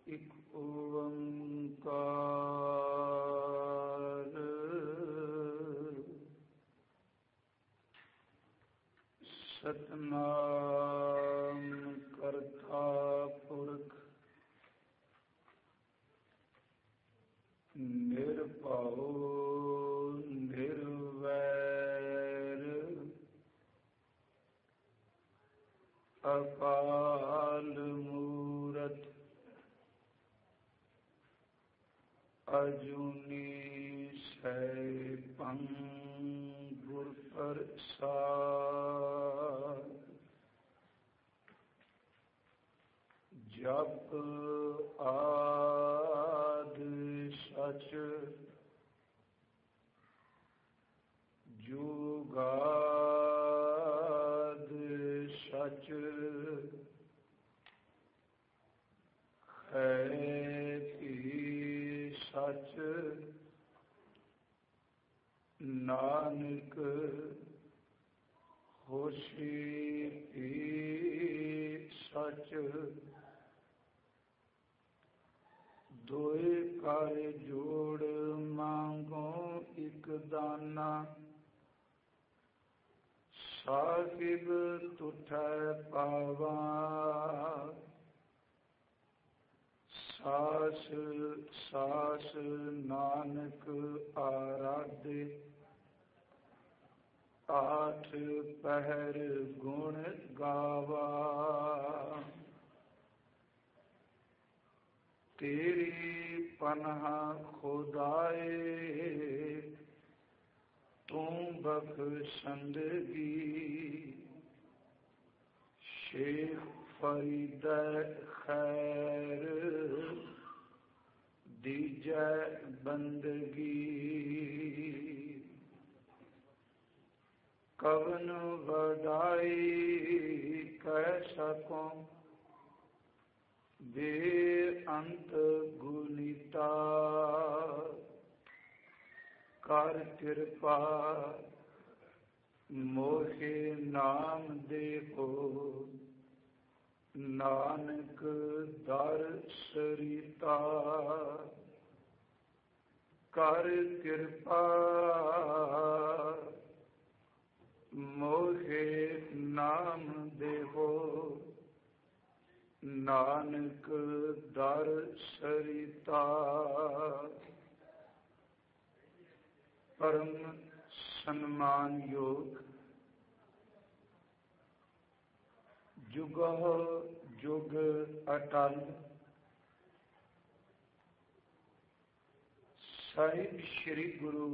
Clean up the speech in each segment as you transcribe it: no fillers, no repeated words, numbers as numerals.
ਇਕ ਓੰਕਾਰ ਸਤਿਨਾਮ ਕਰਤਾ ਪੁਰਖ ਨਿਰਭਉ ਨਿਰਵੈਰ ਅਕਾਲ ਮੂਰਤ ਅਜੂਨੀ ਸੈਭੰ ਗੁਰ ਪ੍ਰਸਾਦਿ ਜਪ ਆਦਿ ਸਚ ਜੁਗਾਦਿ ਸਚ ਹੈ ਸਚ ਨਾਨਕ ਹੋਸੀ ਭੀ ਸਚ ਦੋਇ ਕਰ ਜੋੜ ਮੰਗੋ ਇਕ ਦਾਨਾ ਸਾਹਿਬ ਤੁਠੈ ਪਾਵਾ ਸਾਸ ਸਾਸ ਨਾਨਕ ਆਰਾਧੇ ਆਠ ਪਹਿਰ ਗੁਣ ਗਾਵਾ ਤੇਰੀ ਪਨਾਹ ਖੁਦਾਏ ਤੂੰ ਬਖਸ਼ੰਦਗੀ ਸ਼ੇਖ ਫਰੀਦ ਖੈਰ ਦੀਜੈ ਬੰਦਗੀ ਕਵਨ ਵਡਾਈ ਕਹਿ ਸਕੋ ਬੇਅੰਤ ਗੁਣੀਤਾ ਕਰ ਕਿਰਪਾ ਮੋਹਿ ਨਾਮ ਦੇਹੋ ਨਾਨਕ ਦਰ ਸਰੀਤਾ ਕਰ ਕਿਰਪਾ ਮੋਹਿ ਨਾਮ ਦੇਹੋ ਨਾਨਕ ਦਰ ਸਰੀਤਾ ਪਰਮ ਸਨਮਾਨਯੋਗ ਜੁਗਹੁ ਜੁਗ ਅਟਲ ਸਾਹਿਬ ਸ੍ਰੀ ਗੁਰੂ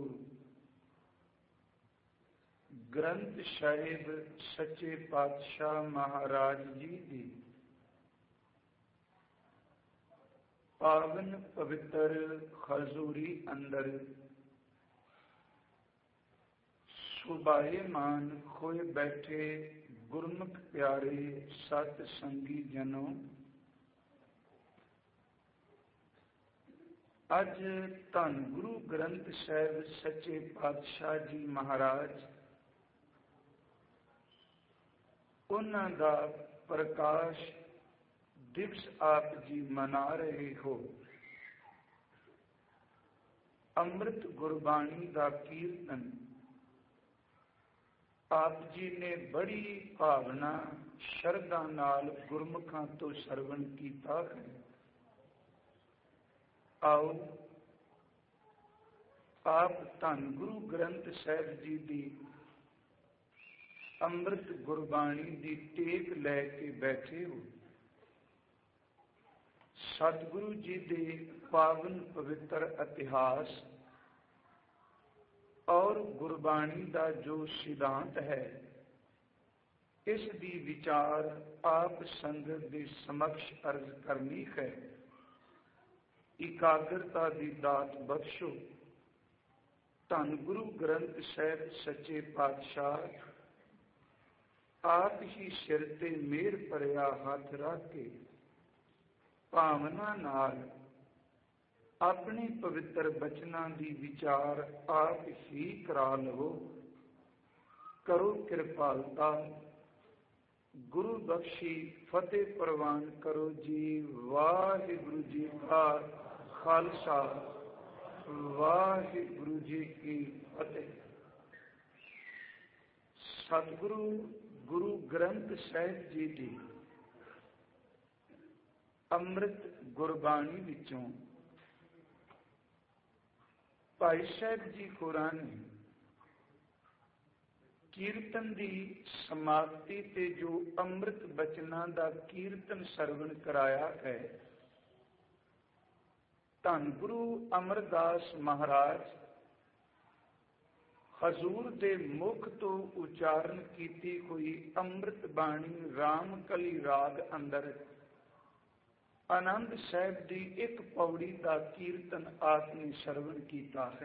ਗ੍ਰੰਥ ਸਾਹਿਬ ਸੱਚੇ ਪਾਤਸ਼ਾਹ ਮਹਾਰਾਜ ਜੀ ਦੀ ਪਾਵਨ ਪਵਿੱਤਰ ਹਜ਼ੂਰੀ ਅੰਦਰ ਸੁਭਾਏਮਾਨ ਹੋਏ ਬੈਠੇ ਗੁਰਮੁਖ ਪਿਆਰੇ ਸਤ ਸੰਗੀ ਜਨੋ, ਅੱਜ ਧੰਨ ਗੁਰੂ ਗ੍ਰੰਥ ਸਾਹਿਬ ਸੱਚੇ ਪਾਤਸ਼ਾਹ ਜੀ ਮਹਾਰਾਜ ਉਹਨਾਂ ਦਾ ਪ੍ਰਕਾਸ਼ ਦਿਵਸ ਆਪ ਜੀ ਮਨਾ ਰਹੇ ਹੋ। ਅੰਮ੍ਰਿਤ ਗੁਰਬਾਣੀ ਦਾ ਕੀਰਤਨ ਆਪ ਜੀ ਨੇ ਬੜੀ ਭਾਵਨਾ ਸ਼ਰਧਾ ਨਾਲ ਗੁਰਮੁਖਾਂ ਤੋਂ ਸਰਵਣ ਕੀਤਾ ਹੈ। ਆਓ ਆਪ ਧੰਨ ਗੁਰੂ ਗ੍ਰੰਥ ਸਾਹਿਬ ਜੀ ਦੀ ਅੰਮ੍ਰਿਤ ਗੁਰਬਾਣੀ ਦੀ ਟੇਕ ਲੈ ਕੇ ਬੈਠੇ ਹੋ। ਸਤਿਗੁਰੂ ਜੀ ਦੇ ਪਾਵਨ ਪਵਿੱਤਰ ਇਤਿਹਾਸ ਔਰ ਗੁਰਬਾਣੀ ਦਾ ਜੋ ਸਿਧਾਂਤ ਹੈ, ਇਸ ਦੀ ਵਿਚਾਰ ਆਪ ਸੰਗਤ ਦੇ ਸਮਕਸ਼ ਅਰਜ਼ ਕਰਨੀ ਹੈ। ਇਕਾਗਰਤਾ ਦੀ ਦਾਤ ਬਖਸ਼ੋ। ਧੰਨ ਗੁਰੂ ਗ੍ਰੰਥ ਸਾਹਿਬ ਸੱਚੇ ਪਾਤਸ਼ਾਹ ਆਪ ਹੀ ਸਿਰ ਤੇ ਮਿਹਰ ਭਰਿਆ ਹੱਥ ਰੱਖ ਕੇ ਭਾਵਨਾ ਨਾਲ ਆਪਣੇ ਪਵਿੱਤਰ ਬਚਨਾਂ ਦੀ ਵਿਚਾਰ ਆਪ ਹੀ ਕਰਾ ਲਵੋ। ਕਰੋ ਕਿਰਪਾਲਤਾ, ਗੁਰੂ ਬਖਸ਼ੀ ਫਤਿਹ ਪ੍ਰਵਾਨ ਕਰੋ ਜੀ। ਵਾਹਿਗੁਰੂ ਜੀ ਕਾ ਖਾਲਸਾ, ਵਾਹਿਗੁਰੂ ਜੀ ਕੀ ਫਤਿਹ। ਸਤਿਗੁਰੂ ਗੁਰੂ ਗ੍ਰੰਥ ਸਾਹਿਬ ਜੀ ਦੀ ਅੰਮ੍ਰਿਤ ਗੁਰਬਾਣੀ ਵਿੱਚੋਂ ਭਾਈ ਸਾਹਿਬ ਜੀ ਹੋਰਾਂ ਨੇ ਕੀਰਤਨ ਦੀ ਸਮਾਪਤੀ ਤੇ ਜੋ ਅੰਮ੍ਰਿਤ ਬਚਨਾਂ ਦਾ ਕੀਰਤਨ ਸਰਵਣ ਕਰਾਇਆ ਹੈ, ਧੰਨ ਗੁਰੂ ਅਮਰਦਾਸ ਮਹਾਰਾਜ ਹਜ਼ੂਰ ਦੇ ਮੁਖ ਤੋਂ ਉਚਾਰਨ ਕੀਤੀ ਹੋਈ ਅੰਮ੍ਰਿਤ ਬਾਣੀ ਰਾਮਕਲੀ ਰਾਗ ਅੰਦਰ ਆਨੰਦ ਸਾਹਿਬ ਦੀ ਇੱਕ ਪੌੜੀ ਦਾ ਕੀਰਤਨ ਆਪ ਨੇ ਸਰਵਣ ਕੀਤਾ ਹੈ।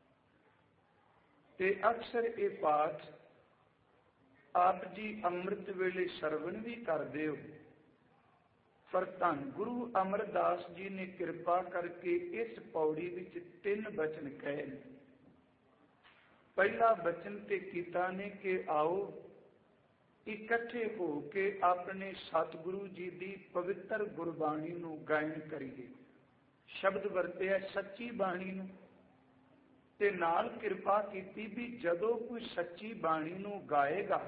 ਤੇ ਅਕਸਰ ਇਹ ਪਾਠ ਆਪ ਜੀ ਅੰਮ੍ਰਿਤ ਵੇਲੇ ਸਰਵਣ ਵੀ ਕਰਦੇ ਹੋ, ਪਰ ਧੰਨ ਗੁਰੂ ਅਮਰਦਾਸ ਜੀ ਨੇ ਕਿਰਪਾ ਕਰਕੇ ਇਸ ਪੌੜੀ ਵਿੱਚ 3 ਬਚਨ ਕਹੇ ਨੇ। ਪਹਿਲਾ ਬਚਨ ਤੇ ਕੀਤਾ ਨੇ ਕਿ ਆਓ ਇਕੱਠੇ ਹੋ ਕੇ ਆਪਣੇ ਸਤਿਗੁਰੂ ਜੀ ਦੀ ਪਵਿੱਤਰ ਗੁਰਬਾਣੀ ਨੂੰ ਗਾਇਨ ਕਰੀਏ। ਸ਼ਬਦ ਵਰਤਿਆ ਸੱਚੀ ਬਾਣੀ ਨੂੰ, ਤੇ ਨਾਲ ਕਿਰਪਾ ਕੀਤੀ ਵੀ ਜਦੋਂ ਕੋਈ ਸੱਚੀ ਬਾਣੀ ਨੂੰ ਗਾਏਗਾ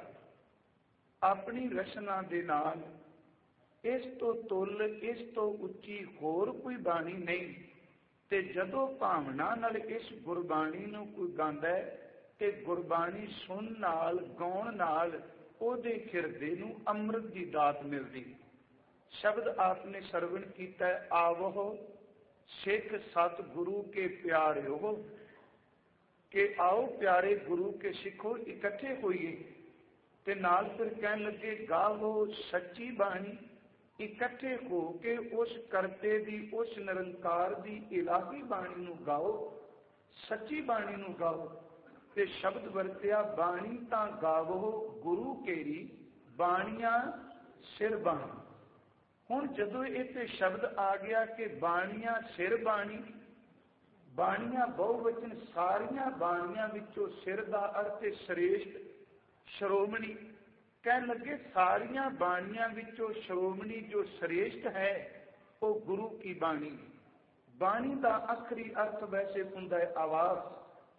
ਆਪਣੀ ਰਚਨਾ ਦੇ ਨਾਲ, ਇਸ ਤੋਂ ਤੁੱਲ ਇਸ ਤੋਂ ਉੱਚੀ ਹੋਰ ਕੋਈ ਬਾਣੀ ਨਹੀਂ। ਤੇ ਜਦੋਂ ਭਾਵਨਾ ਨਾਲ ਇਸ ਗੁਰਬਾਣੀ ਨੂੰ ਕੋਈ ਗਾਉਂਦਾ ਹੈ ਤੇ ਗੁਰਬਾਣੀ ਸੁਣਨ ਨਾਲ, ਗਾਉਣ ਨਾਲ ਉਹਦੇ ਹਿਰਦੇ ਨੂੰ ਅੰਮ੍ਰਿਤ ਦੀ ਦਾਤ ਮਿਲਦੀ। ਸ਼ਬਦ ਆਪ ਨੇ ਸਰਵਣ ਕੀਤਾ, ਆਵੋ ਸਿੱਖ ਸਤਿਗੁਰੂ ਕੇ ਪਿਆਰਿਓ, ਕਿ ਆਓ ਪਿਆਰੇ ਗੁਰੂ ਕੇ ਸਿੱਖੋ ਇਕੱਠੇ ਹੋਈਏ। ਤੇ ਨਾਲ ਫਿਰ ਕਹਿਣ ਲੱਗੇ ਗਾਵੋ ਸੱਚੀ ਬਾਣੀ, ਇਕੱਠੇ ਹੋ ਕੇ ਉਸ ਕਰਤੇ ਦੀ, ਉਸ ਨਿਰੰਕਾਰ ਦੀ ਇਲਾਹੀ ਬਾਣੀ ਨੂੰ ਗਾਓ, ਸੱਚੀ ਬਾਣੀ ਨੂੰ ਗਾਓ। ਤੇ ਸ਼ਬਦ ਵਰਤਿਆ ਬਾਣੀ ਤਾਂ ਗਾਵੋ ਗੁਰੂ ਕੇਰੀ, ਬਾਣੀਆਂ ਸਿਰ ਬਾਣੀ। ਹੁਣ ਜਦੋਂ ਇਹ ਤੇ ਸ਼ਬਦ ਆ ਗਿਆ ਕਿ ਬਾਣੀਆਂ ਸਿਰ ਬਾਣੀ, ਬਾਣੀਆਂ ਬਹੁਵਚਨ, ਸਾਰੀਆਂ ਬਾਣੀਆਂ ਵਿੱਚੋਂ ਸਿਰ ਦਾ ਅਰਥ ਹੈ ਸ੍ਰੇਸ਼ਟ, ਸ਼੍ਰੋਮਣੀ। ਕਹਿਣ ਲੱਗੇ ਸਾਰੀਆਂ ਬਾਣੀਆਂ ਵਿੱਚੋਂ ਸ਼੍ਰੋਮਣੀ ਜੋ ਸ੍ਰੇਸ਼ਟ ਹੈ ਉਹ ਗੁਰੂ ਕੀ ਬਾਣੀ। ਬਾਣੀ ਦਾ ਆਖਰੀ ਅਰਥ ਵੈਸੇ ਹੁੰਦਾ ਹੈ ਆਵਾਜ਼।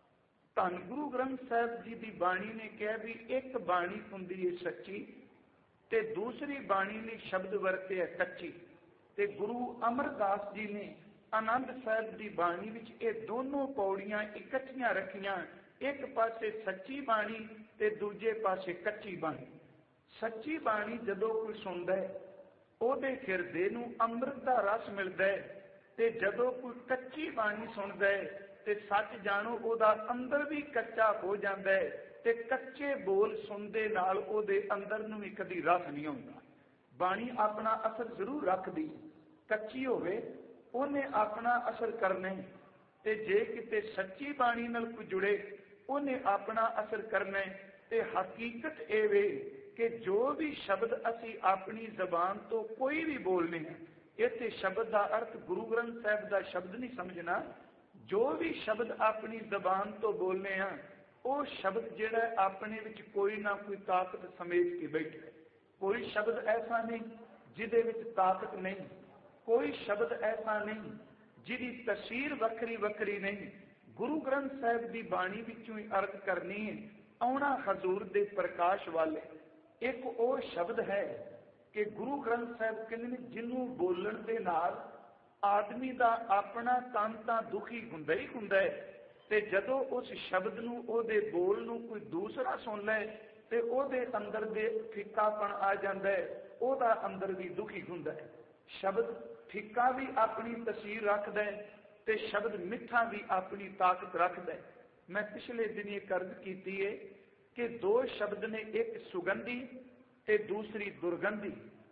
ਧੰਨ ਗੁਰੂ ਗ੍ਰੰਥ ਸਾਹਿਬ ਜੀ ਦੀ ਬਾਣੀ ਨੇ ਕਿਹਾ ਵੀ ਇੱਕ ਬਾਣੀ ਹੁੰਦੀ ਹੈ ਸੱਚੀ, ਤੇ ਦੂਸਰੀ ਬਾਣੀ ਨੇ ਸ਼ਬਦ ਵਰਤੇ ਹੈ ਕੱਚੀ। ਤੇ ਗੁਰੂ ਅਮਰਦਾਸ ਜੀ ਨੇ ਆਨੰਦ ਸਾਹਿਬ ਦੀ ਬਾਣੀ ਵਿੱਚ ਇਹ ਦੋਨੋਂ ਪੌੜੀਆਂ ਇਕੱਠੀਆਂ ਰੱਖੀਆਂ, ਇੱਕ ਪਾਸੇ ਸੱਚੀ ਬਾਣੀ ਤੇ ਦੂਜੇ ਪਾਸੇ ਕੱਚੀ ਬਾਣੀ। ਸੱਚੀ ਬਾਣੀ ਜਦੋਂ ਕੋਈ ਸੁਣਦਾ ਹੈ ਉਹਦੇ ਹਿਰਦੇ ਨੂੰ ਅੰਮ੍ਰਿਤ ਦਾ ਰਸ ਮਿਲਦਾ ਹੈ, ਤੇ ਜਦੋਂ ਕੋਈ ਕੱਚੀ ਬਾਣੀ ਸੁਣਦਾ ਹੈ ਤੇ ਸੱਚ ਜਾਣੋ ਉਹਦਾ ਅੰਦਰ ਵੀ ਕੱਚਾ ਹੋ ਜਾਂਦਾ ਹੈ, ਤੇ ਕੱਚੇ ਬੋਲ ਸੁਣਦੇ ਨਾਲ ਉਹਦੇ ਅੰਦਰ ਨੂੰ ਵੀ ਕਦੀ ਰਸ ਨਹੀਂ ਆਉਂਦਾ। ਬਾਣੀ ਆਪਣਾ ਅਸਰ ਜ਼ਰੂਰ ਰੱਖਦੀ, ਕੱਚੀ ਹੋਵੇ ਉਹਨੇ ਆਪਣਾ ਅਸਰ ਕਰਨਾ, ਤੇ ਜੇ ਕਿਤੇ ਸੱਚੀ ਬਾਣੀ ਨਾਲ ਕੋਈ ਜੁੜੇ ਉਹਨੇ ਆਪਣਾ ਅਸਰ ਕਰਨਾ। ਤੇ ਹਕੀਕਤ ਇਹ ਵੇ ਕਿ ਜੋ ਵੀ ਸ਼ਬਦ ਅਸੀਂ ਆਪਣੀ ਜ਼ਬਾਨ ਤੋਂ ਕੋਈ ਵੀ ਬੋਲਨੇ ਹਾਂ, ਇੱਥੇ ਸ਼ਬਦ ਦਾ ਅਰਥ ਗੁਰੂ ਗ੍ਰੰਥ ਸਾਹਿਬ ਦਾ ਸ਼ਬਦ ਨਹੀਂ ਸਮਝਣਾ। ਜੋ ਵੀ ਸ਼ਬਦ ਆਪਣੀ ਜ਼ਬਾਨ ਤੋਂ ਬੋਲਨੇ ਹਾਂ ਉਹ ਸ਼ਬਦ ਜਿਹੜਾ ਆਪਣੇ ਵਿੱਚ ਕੋਈ ਨਾ ਕੋਈ ਤਾਕਤ ਸਮੇਟ ਕੇ ਬੈਠਾ। ਕੋਈ ਸ਼ਬਦ ਐਸਾ ਨਹੀਂ ਜਿਹਦੇ ਵਿੱਚ ਤਾਕਤ ਨਹੀਂ, ਕੋਈ ਸ਼ਬਦ ਐਸਾ ਨਹੀਂ ਜਿਹਦੀ ਤਸਵੀਰ ਵੱਖਰੀ ਵੱਖਰੀ ਨਹੀਂ। ਗੁਰੂ ਗ੍ਰੰਥ ਸਾਹਿਬ ਦੀ ਬਾਣੀ ਵਿੱਚੋਂ ਹੀ ਅਰਥ ਕਰਨੀ ਹੈ ਆਉਣਾ ਹਜ਼ੂਰ ਦੇ ਪ੍ਰਕਾਸ਼ ਵਾਲੇ। ਇੱਕ ਉਹ ਸ਼ਬਦ ਹੈ ਕਿ ਗੁਰੂ ਗ੍ਰੰਥ ਸਾਹਿਬ ਕਹਿੰਦੇ ਨੇ ਜਿਹਨੂੰ ਬੋਲਣ ਦੇ ਨਾਲ ਆਦਮੀ ਦਾ ਆਪਣਾ ਤਨ ਤਾਂ ਦੁਖੀ ਹੁੰਦਾ ਹੀ ਹੁੰਦਾ ਹੈ, ਤੇ ਜਦੋਂ ਉਸ ਸ਼ਬਦ ਨੂੰ, ਉਹਦੇ ਬੋਲ ਨੂੰ ਕੋਈ ਦੂਸਰਾ ਸੁਣ ਲੈ ਤੇ ਉਹਦੇ ਅੰਦਰ ਦੇ ਫਿੱਕਾਪਣ ਆ ਜਾਂਦਾ ਹੈ, ਉਹਦਾ ਅੰਦਰ ਵੀ ਦੁਖੀ ਹੁੰਦਾ ਹੈ। ਸ਼ਬਦ ਫਿੱਕਾ ਵੀ ਆਪਣੀ ਤਸਵੀਰ ਰੱਖਦਾ ਹੈ ਤੇ ਸ਼ਬਦ ਮਿੱਠਾ ਵੀ ਆਪਣੀ ਤਾਕਤ ਰੱਖਦਾ ਹੈ। ਮੈਂ ਪਿਛਲੇ ਦਿਨ ਇਹ ਕਰਜ਼ ਕੀਤੀ ਹੈ ਕਿ 2 ਸ਼ਬਦ ਨੇ, ਇੱਕ ਸੁਗੰਧੀ ਤੇ ਦੂਸਰੀ ਦੁਰਗੰਧੀ।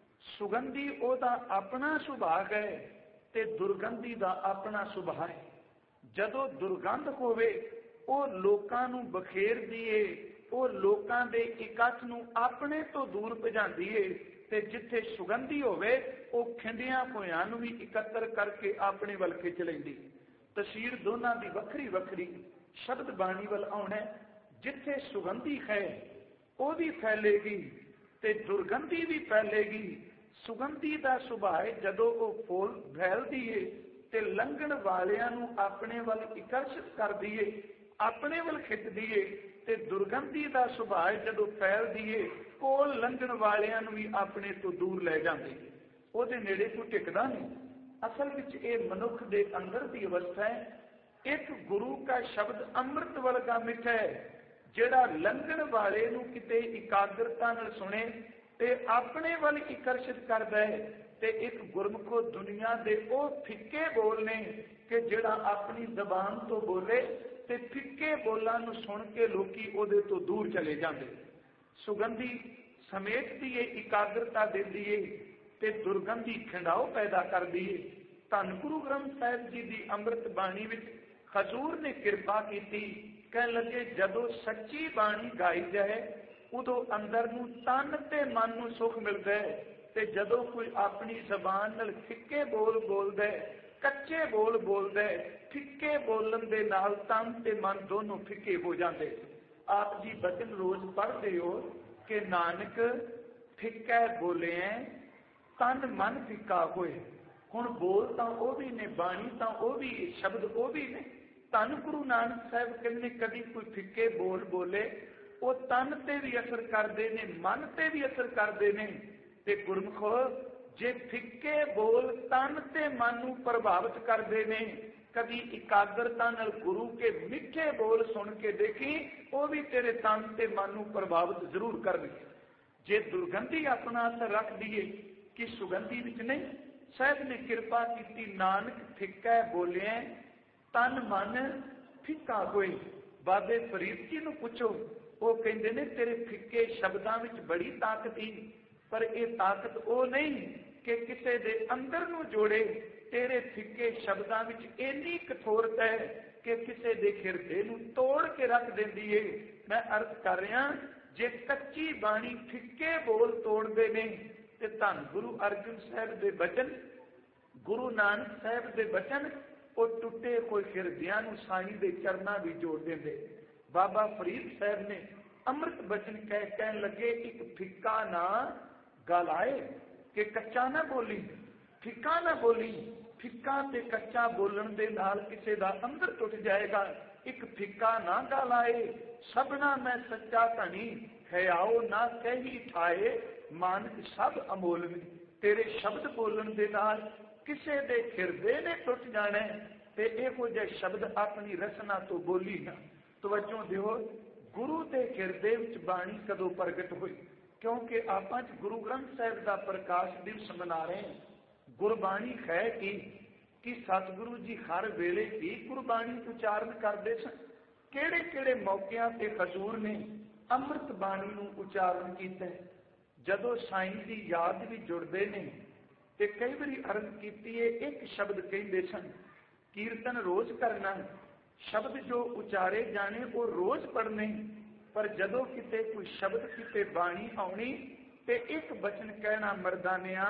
ਸੁਗੰਧੀ ਉਹਦਾ ਆਪਣਾ ਸੁਭਾਅ ਹੈ ਤੇ ਦੁਰਗੰਧੀ ਦਾ ਆਪਣਾ ਸੁਭਾਅ ਹੈ। ਜਦੋਂ ਦੁਰਗੰਧ ਹੋਵੇ ਉਹ ਲੋਕਾਂ ਨੂੰ ਬਖੇਰਦੀ ਏ, ਉਹ ਲੋਕਾਂ ਦੇ ਇਕੱਠ ਨੂੰ ਆਪਣੇ ਤੋਂ ਦੂਰ ਭਜਾਉਂਦੀ ਏ, ਤੇ ਜਿੱਥੇ ਸੁਗੰਧੀ ਹੋਵੇ ਉਹ ਖਿੰਡਿਆਂ ਹੋਇਆਂ ਨੂੰ ਵੀ ਇਕੱਤਰ ਕਰਕੇ ਆਪਣੇ ਵੱਲ ਖਿੱਚ ਲੈਂਦੀ। ਤਸਵੀਰ ਦੋਨਾਂ ਦੀ ਵੱਖਰੀ ਵੱਖਰੀ। ਸ਼ਬਦ ਬਾਣੀ ਵੱਲ ਆਉਣਾ, ਜਿੱਥੇ ਸੁਗੰਧੀ ਹੈ ਉਹ ਵੀ ਫੈਲੇਗੀ ਤੇ ਦੁਰਗੰਧੀ ਵੀ ਫੈਲੇਗੀ। ਸੁਗੰਧੀ ਦਾ ਸੁਭਾਅ ਜਦੋਂ ਉਹ ਫੁੱਲ ਫੈਲਦੀ ਏ ਤੇ ਲੰਘਣ ਵਾਲਿਆਂ ਨੂੰ ਆਪਣੇ ਵੱਲ ਆਕਰਸ਼ਿਤ ਕਰਦੀ ਏ, ਆਪਣੇ ਵੱਲ ਖਿੱਚਦੀ ਏ। ਤੇ ਦੁਰਗੰਧੀ ਦਾ ਸੁਭਾਅ ਜਦੋਂ ਫੈਲਦੀ ਏ, ਕੋਲ ਲੰਘਣ ਵਾਲਿਆਂ ਨੂੰ ਵੀ ਆਪਣੇ ਤੋਂ ਦੂਰ ਲੈ ਜਾਂਦੀ, ਉਹਦੇ ਨੇੜੇ ਕੋਈ ਟਿਕਦਾ ਨਹੀਂ। ਅਸਲ ਵਿੱਚ ਇਹ ਮਨੁੱਖ ਦੇ ਅੰਦਰ ਦੀ ਅਵਸਥਾ ਹੈ। ਇੱਕ ਗੁਰੂ ਕਾ ਸ਼ਬਦ ਅੰਮ੍ਰਿਤ ਵਰਗਾ ਮਿੱਠਾ ਹੈ, ਜਿਹੜਾ ਲੰਘਣ ਵਾਲੇ ਨੂੰ ਕਿਤੇ ਇਕਾਗਰਤਾ ਨਾਲ ਸੁਣੇ ਤੇ ਆਪਣੇ ਵੱਲ ਆਕਰਸ਼ਿਤ ਕਰਦਾ ਹੈ। ਤੇ ਇੱਕ ਗੁਰਮੁਖੋ ਦੁਨੀਆ ਦੇ ਉਹ ਫਿੱਕੇ ਬੋਲ ਨੇ ਕਿ ਜਿਹੜਾ ਆਪਣੀ ਜ਼ਬਾਨ ਤੋਂ ਬੋਲੇ ਤੇ ਫਿੱਕੇ ਬੋਲਾਂ ਨੂੰ ਸੁਣ ਕੇ ਲੋਕੀ ਉਹਦੇ ਤੋਂ ਦੂਰ ਚਲੇ ਜਾਂਦੇ। ਸੁਗੰਧੀ ਸਮੇਟਦੀ ਏ, ਇਕਾਗਰਤਾ ਦਿੰਦੀ ਏ ਤੇ ਦੁਰਗੰਧੀ ਖਿੰਡਾਓ ਪੈਦਾ ਕਰਦੀ ਏ। ਧੰਨ ਗੁਰੂ ਗ੍ਰੰਥ ਸਾਹਿਬ ਜੀ ਦੀ ਅੰਮ੍ਰਿਤ ਬਾਣੀ ਵਿੱਚ ਹਜ਼ੂਰ ਨੇ ਕਿਰਪਾ ਕੀਤੀ। ਕਹਿਣ ਲੱਗੇ ਜਦੋਂ ਸੱਚੀ ਬਾਣੀ ਗਾਈ ਜਾਏ ਉਦੋਂ ਅੰਦਰ ਨੂੰ ਤਨ ਤੇ ਮਨ ਨੂੰ ਸੁੱਖ ਮਿਲਦਾ ਹੈ। ਤੇ ਜਦੋਂ ਕੋਈ ਆਪਣੀ ਜ਼ਬਾਨ ਨਾਲ ਫਿੱਕੇ ਬੋਲ ਬੋਲਦਾ, ਕੱਚੇ ਬੋਲ ਬੋਲਦਾ, ਫਿੱਕੇ ਬੋਲਣ ਦੇ ਨਾਲ ਤਨ ਤੇ ਮਨ ਦੋਨੋਂ ਫਿੱਕੇ ਹੋ ਜਾਂਦੇ। ਆਪ ਜੀ ਬਚਨ ਰੋਜ਼ ਪੜ੍ਹਦੇ ਹੋ ਕਿ ਨਾਨਕ ਫਿੱਕਾ ਬੋਲਿਆ ਤਨ ਮਨ ਫਿੱਕਾ ਹੋਏ। ਹੁਣ ਬੋਲ ਤਾਂ ਉਹ ਵੀ ਨੇ, ਬਾਣੀ ਤਾਂ ਉਹ ਵੀ, ਸ਼ਬਦ ਉਹ ਵੀ ਨੇ। ਧੰਨ ਗੁਰੂ ਨਾਨਕ ਸਾਹਿਬ ਕਹਿੰਦੇ ਕਦੀ ਕੋਈ ਫਿੱਕੇ ਬੋਲ ਬੋਲੇ ਉਹ ਤਨ ਤੇ ਵੀ ਅਸਰ ਕਰਦੇ ਨੇ, ਮਨ ਤੇ ਵੀ ਅਸਰ ਕਰਦੇ ਨੇ। ਤੇ ਗੁਰਮੁਖੋ ਜੇ ਫਿੱਕੇ ਬੋਲ ਤਨ ਤੇ ਮਨ ਨੂੰ ਪ੍ਰਭਾਵਿਤ ਕਰਦੇ ਨੇ, ਕਦੀ ਇਕਾਗਰਤਾ ਨਾਲ ਗੁਰੂ ਕੇ ਮਿੱਠੇ ਬੋਲ ਸੁਣ ਕੇ ਦੇਖੀ, ਉਹ ਵੀ ਤੇਰੇ ਤਨ ਤੇ ਮਨ ਨੂੰ ਪ੍ਰਭਾਵਿਤ ਜ਼ਰੂਰ ਕਰਨਗੇ। ਜੇ ਦੁਰਗੰਧੀ ਆਪਣਾ ਅਸਰ ਰੱਖਦੀ ਏ ਕਿ ਸੁਗੰਧੀ ਵਿੱਚ ਨਹੀਂ। ਸਾਹਿਬ ਨੇ ਕਿਰਪਾ ਕੀਤੀ, ਨਾਨਕ ਫਿੱਕਾ ਬੋਲਿਆ ਤਨ ਮਨ ਫਿੱਕਾ ਹੋਏ। ਬਾਬੇ ਫਰੀਦ ਜੀ ਨੂੰ ਪੁੱਛੋ, ਉਹ ਕਹਿੰਦੇ ਨੇ ਤੇਰੇ ਫਿੱਕੇ ਸ਼ਬਦਾਂ ਵਿੱਚ ਬੜੀ ਤਾਕਤ ਹੀ, ਪਰ ਇਹ ਤਾਕਤ ਉਹ ਨਹੀਂ ਕਿ ਕਿਸੇ ਦੇ ਅੰਦਰ ਨੂੰ ਜੋੜੇ। ਤੇਰੇ ਫਿੱਕੇ ਸ਼ਬਦਾਂ ਵਿੱਚ ਇੰਨੀ ਕਠੋਰਤਾ ਹੈ ਕਿ ਕਿਸੇ ਦੇ ਹਿਰਦੇ ਨੂੰ ਤੋੜ ਕੇ ਰੱਖ ਦਿੰਦੀ ਏ। ਮੈਂ ਅਰਥ ਕਰ ਰਿਹਾ, ਜੇ ਕੱਚੀ ਬਾਣੀ ਫਿੱਕੇ ਬੋਲ ਤੋੜਦੇ ਨੇ ਤੇ ਧੰਨ ਗੁਰੂ ਅਰਜਨ ਸਾਹਿਬ ਦੇ ਬਚਨ, ਗੁਰੂ ਨਾਨਕ ਸਾਹਿਬ ਦੇ ਬਚਨ, ਉਹ ਟੁੱਟੇ ਕੋਈ ਹਿਰਦਿਆਂ ਨੂੰ ਸਾਈਂ ਦੇ ਚਰਨਾਂ ਵੀ ਜੋੜ ਦਿੰਦੇ। ਬਾਬਾ ਫਰੀਦ ਸਾਹਿਬ ਨੇ ਅੰਮ੍ਰਿਤ ਬਚਨ ਕਹਿਣ ਲੱਗੇ, ਇੱਕ ਫਿੱਕਾ ਨਾ ਗਾਲਾਏ ਕਿ ਕੱਚਾ ਨਾ ਬੋਲੀ, ਫਿੱਕਾ ਨਾ ਬੋਲੀ। ਫਿੱਕਾ ਤੇ ਕੱਚਾ ਬੋਲਣ ਦੇ ਨਾਲ ਕਿਸੇ ਦਾ ਅੰਦਰ ਟੁੱਟ ਜਾਏਗਾ। ਇੱਕ ਫਿੱਕਾ ਨਾ ਗਾਲਾਏ ਸਭਨਾ ਮੈਂ ਸੱਚਾ ਧਨੀ, ਹਿਆਓ ਨਾ ਕਹੀ ਠਾਏ, ਮਾਨਕ ਸਭ ਅਮੋਲਵੀ। ਤੇਰੇ ਸ਼ਬਦ ਬੋਲਣ ਦੇ ਨਾਲ ਕਿਸੇ ਦੇ ਹਿਰਦੇ ਨੇ ਟੁੱਟ ਜਾਣਾ ਤੇ ਇਹੋ ਜਿਹੇ ਸ਼ਬਦ ਆਪਣੀ ਰਸਨਾ ਤੋਂ ਬੋਲੀ ਨਾ। ਤਵੱਜੋ ਦਿਓ, ਗੁਰੂ ਦੇ ਹਿਰਦੇ ਵਿੱਚ ਬਾਣੀ ਕਦੋਂ ਪ੍ਰਗਟ ਹੋਈ? ਕਿਉਂਕਿ ਆਪਾਂ ਗੁਰੂ ਗ੍ਰੰਥ ਸਾਹਿਬ ਦਾ ਪ੍ਰਕਾਸ਼ ਦਿਵਸ ਮਨਾ ਰਹੇ ਹਾਂ। ਗੁਰਬਾਣੀ ਹੈ ਕਿ ਸਤਿਗੁਰੂ ਜੀ ਹਰ ਵੇਲੇ ਹੀ ਗੁਰਬਾਣੀ ਉਚਾਰਨ ਕਰਦੇ ਸਨ। ਕਿਹੜੇ ਕਿਹੜੇ ਮੌਕਿਆਂ ਤੇ ਹਜ਼ੂਰ ਨੇ ਅੰਮ੍ਰਿਤ ਬਾਣੀ ਨੂੰ ਉਚਾਰਨ ਕੀਤਾ? ਜਦੋਂ ਸਾਈਂ ਦੀ ਯਾਦ ਵੀ ਜੁੜਦੇ ਨੇ ਤੇ ਕਈ ਵਾਰੀ ਅਰਜ਼ ਕੀਤੀ ਹੈ, ਇੱਕ ਸ਼ਬਦ ਕਹਿੰਦੇ ਸਨ ਕੀਰਤਨ ਰੋਜ਼ ਕਰਨਾ, ਸ਼ਬਦ ਜੋ ਉਚਾਰੇ ਜਾਣੇ ਉਹ ਰੋਜ਼ ਪੜ੍ਹਨੇ। ਪਰ ਜਦੋਂ ਕਿਤੇ ਕੋਈ ਸ਼ਬਦ ਕਿਤੇ ਬਾਣੀ ਆਉਣੀ ਤੇ ਇੱਕ ਬਚਨ ਕਹਿਣਾ, ਮਰਦਾਨਿਆਂ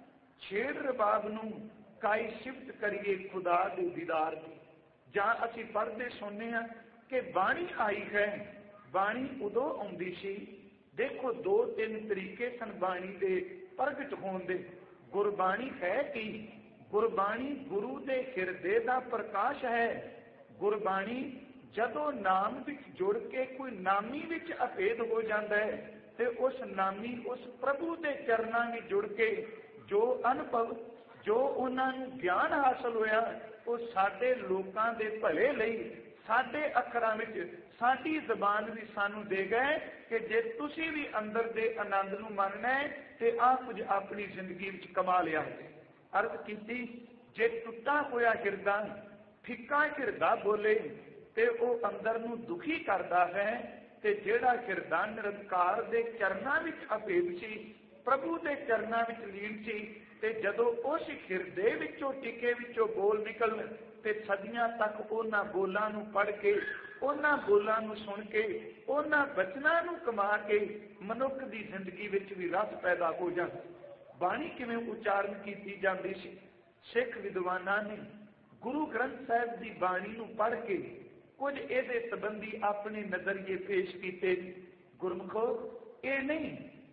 ਛੇੜ ਰਬਾਬ ਨੂੰ ਕਾਈ ਸਿਫਤ ਕਰੀਏ ਖੁਦਾ ਦੇ ਦੀਦਾਰ ਦੀ। ਜਾਂ ਅਸੀਂ ਪੜ੍ਹਦੇ ਸੁਣਨੇ ਹਾਂ ਕਿ ਬਾਣੀ ਆਈ ਹੈ। ਬਾਣੀ ਉਦੋਂ ਆਉਂਦੀ ਸੀ, ਦੇਖੋ 2-3 ਤਰੀਕੇ ਸਨ ਬਾਣੀ ਦੇ ਪ੍ਰਗਟ ਹੋਣ ਦੇ। ਗੁਰਬਾਣੀ ਹੈ ਕਿ ਗੁਰਬਾਣੀ ਗੁਰੂ ਦੇ ਹਿਰਦੇ ਦਾ ਪ੍ਰਕਾਸ਼ ਹੈ। ਗੁਰਬਾਣੀ ਜਦੋਂ ਨਾਮ ਵਿੱਚ ਜੁੜ ਕੇ ਕੋਈ ਨਾਮੀ ਵਿੱਚ ਅਭੇਦ ਹੋ ਜਾਂਦਾ ਹੈ ਤੇ ਉਸ ਨਾਮੀ ਉਸ ਪ੍ਰਭੂ ਦੇ ਚਰਨਾਂ ਵਿੱਚ ਜੁੜ ਕੇ ਜੋ ਅਨੁਭਵ, ਜੋ ਉਹਨਾਂ ਨੂੰ ਗਿਆਨ ਹਾਸਲ ਹੋਇਆ, ਉਹ ਸਾਡੇ ਲੋਕਾਂ ਦੇ ਭਲੇ ਲਈ ਸਾਡੇ ਅੱਖਰਾਂ ਵਿੱਚ, ਸਾਡੀ ਜ਼ਬਾਨ ਵੀ ਸਾਨੂੰ ਦੇ ਗਏ ਕਿ ਜੇ ਤੁਸੀਂ ਵੀ ਅੰਦਰ ਦੇ ਆਨੰਦ ਨੂੰ ਮੰਨਣਾ ਹੈ ਤੇ ਆਹ ਕੁਝ ਆਪਣੀ ਜ਼ਿੰਦਗੀ ਵਿੱਚ ਕਮਾ ਲਿਆ ਹੈ। ਅਰਥ ਕੀਤੀ, ਜੇ ਟੁੱਟਾ ਹੋਇਆ ਹਿਰਦਾ, ਫਿੱਕਾ ਹਿਰਦਾ ਬੋਲੇ ਤੇ ਉਹ ਅੰਦਰ ਨੂੰ ਦੁਖੀ ਕਰਦਾ ਹੈ। ਤੇ ਜਿਹੜਾ ਹਿਰਦਾ ਨਿਰੰਕਾਰ ਦੇ ਚਰਨਾਂ ਵਿੱਚ ਅਭੇਦ ਸੀ, ਪ੍ਰਭੂ ਦੇ ਚਰਨਾਂ ਵਿੱਚ ਲੀਨ ਸੀ, ਤੇ ਜਦੋਂ ਉਸ ਹਿਰਦੇ ਵਿੱਚੋਂ ਟਿਕੇ ਵਿੱਚੋਂ ਬੋਲ ਨਿਕਲਣ ਤੇ ਸਦੀਆਂ ਤੱਕ ਉਹਨਾਂ ਬੋਲਾਂ ਨੂੰ ਪੜ੍ਹ ਕੇ, ਉਹਨਾਂ ਬੋਲਾਂ ਨੂੰ ਸੁਣ ਕੇ, ਉਹਨਾਂ ਬਚਨਾਂ ਨੂੰ ਕਮਾ ਕੇ ਮਨੁੱਖ ਦੀ ਜ਼ਿੰਦਗੀ ਵਿੱਚ ਵੀ ਰਸ ਪੈਦਾ ਹੋ ਜਾਂਦਾ। ਬਾਣੀ ਕਿਵੇਂ ਉਚਾਰਨ ਕੀਤੀ ਜਾਂਦੀ ਸੀ? ਸਿੱਖ ਵਿਦਵਾਨਾਂ ਨੇ ਗੁਰੂ ਗ੍ਰੰਥ ਸਾਹਿਬ ਦੀ ਬਾਣੀ ਨੂੰ ਪੜ੍ਹ ਕੇ ਕੁਝ ਇਹਦੇ ਸੰਬੰਧੀ ਆਪਣੇ ਨਜ਼ਰੀਏ ਪੇਸ਼ ਕੀਤੇ। ਗੁਰਮੁਖੋ, ਇਹ ਨਹੀਂ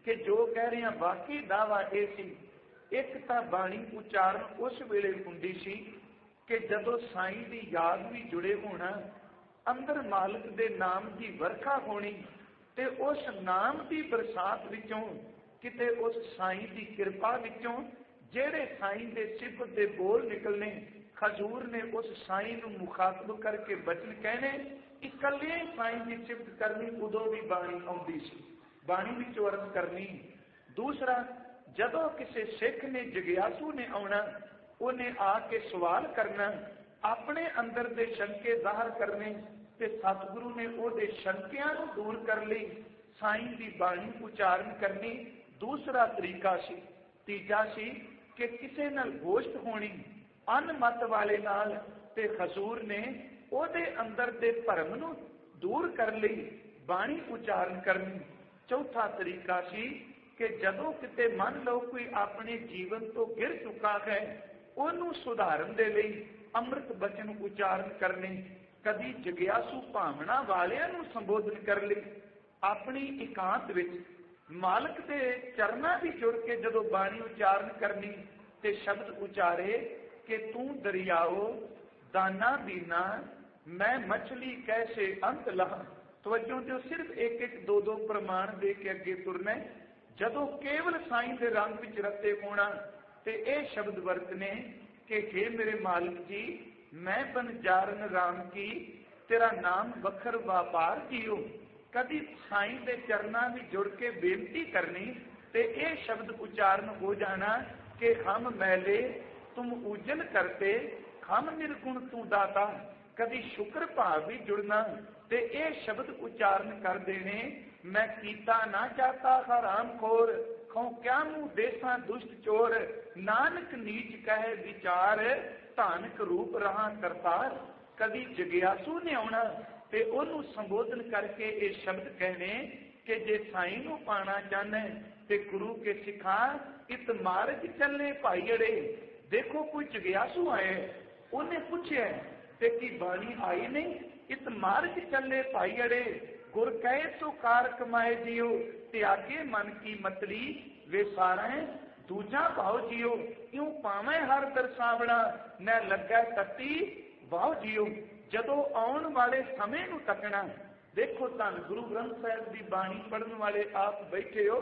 कि जो कह रहे हैं वाकई दावा ये सी। एक तो बाणी उचारण उस वेले हुंदी सी कि जदों साईं की याद भी जुड़े होना, अंदर मालिक दे नाम की वरखा होनी, ते उस नाम की बरसात विचों किते उस साईं की कृपा विचों जेड़े साईं दे सिफत दे बोल निकलने, हजूर ने उस साईं नूं मुखातब करके बचन कहने, इकल्ले साईं की सिफत करनी, उदों भी बाणी आउंदी सी, बाणी विचों अर्ज करनी। दूसरा, जदों किसी सिख ने जगियासू ने आउणा, उन्हें आके सवाल करना, अपने अंदर दे शंके जाहिर करने, ते सतगुरु ने उहदे शंकियां नूं दूर कर लई साईं दी बाणी उचारण करनी। दूसरा तरीका सी। तीजा सी कि किसी नाल गोश्त होनी अनमत वाले नाल, ते हजूर ने उहदे अंदर दे भरम नूं दूर कर लई बाणी उचारण करनी। चौथा तरीका सी कि जदों किते मान लो कोई अपने जीवन तो गिर चुका है, उन्होंने सुधारन दे लई अमृत बचन उचारण करने। कदी जगियासू भावना वालियां नूं संबोधन कर लई अपनी एकांत विच मालिक दे चरना भी जुड़ के जदों बाणी उचारण करनी, ते शब्द उचारे कि तू दरियाओ दाना दीना, मैं मछली कैसे अंत लहा। तवज्जो दिओ, सिर्फ एक एक दो दो प्रमाण दे के अगे तुरना। जदों केवल साईं दे रंग विच रते होना, ते ये शब्द वरतने कि हे मेरे मालिक जी, मैं बनजारन राम की, तेरा नाम वखर व्यापार जियो। कभी साईं दे चरना भी जुड़ के बेनती करनी, ते ये शब्द उच्चारण हो जाना कि हम मैले तुम उजल करते, हम निर्गुण तू दाता। कभी शुक्र भाव भी जुड़ना, ते ये शब्द उच्चारण कर देने, मैं कीता ना चाहता हराम खोर, खौ क्या मुँह देसा दुष्ट चोर, नानक नीच कहे विचार, धानक रूप रहा करतार। कभी जगियासू ने आना, ते ओनू संबोधन करके ये शब्द कहने कि जे साईं नूं पाना चाहना ते गुरु के सिखा, इत मार्ग चले भाई अड़े। देखो कोई जगियासू आए, उन्हें पूछे ते की बाणी आई नहीं, इत मार्ग चले भाई अड़े, गुर कहे तो कार कमाए जियो, त्यागे मन की मतली वे सारा दूजा भाव जियो। यूं पावे हर दरसावना, न लगे तत्ती वाह जियो। जदों आउण वाले समय नूं तकना, देखो धन गुरु ग्रंथ साहिब की बाणी पढ़न वाले आप बैठे हो,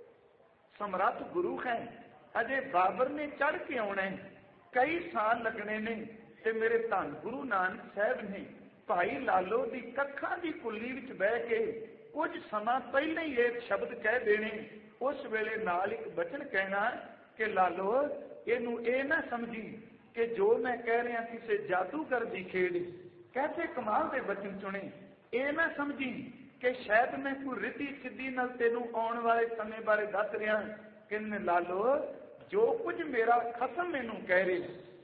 समर्थ गुरु है, अजे बाबर ने चढ़ के आना है, कई साल लगने ने, ते मेरे धन गुरु नानक साहब ने भाई लालो की कखा की कुली विच बह के कुछ समा पहले ही एक शब्द कह देने। उस वेले नाल एक बचन कहना कि लालो इनू ये ना समझी कि जो मैं कह रहा किसी जादूगर की खेड़। कैसे कमाल के वचन सुने। ये ना समझी कि शायद मैं कोई रिद्धि सिद्धि नाल तेनू आने वाले समय बारे दस रहा कि लालो जो कुछ मेरा खसम मैनू कह रहे,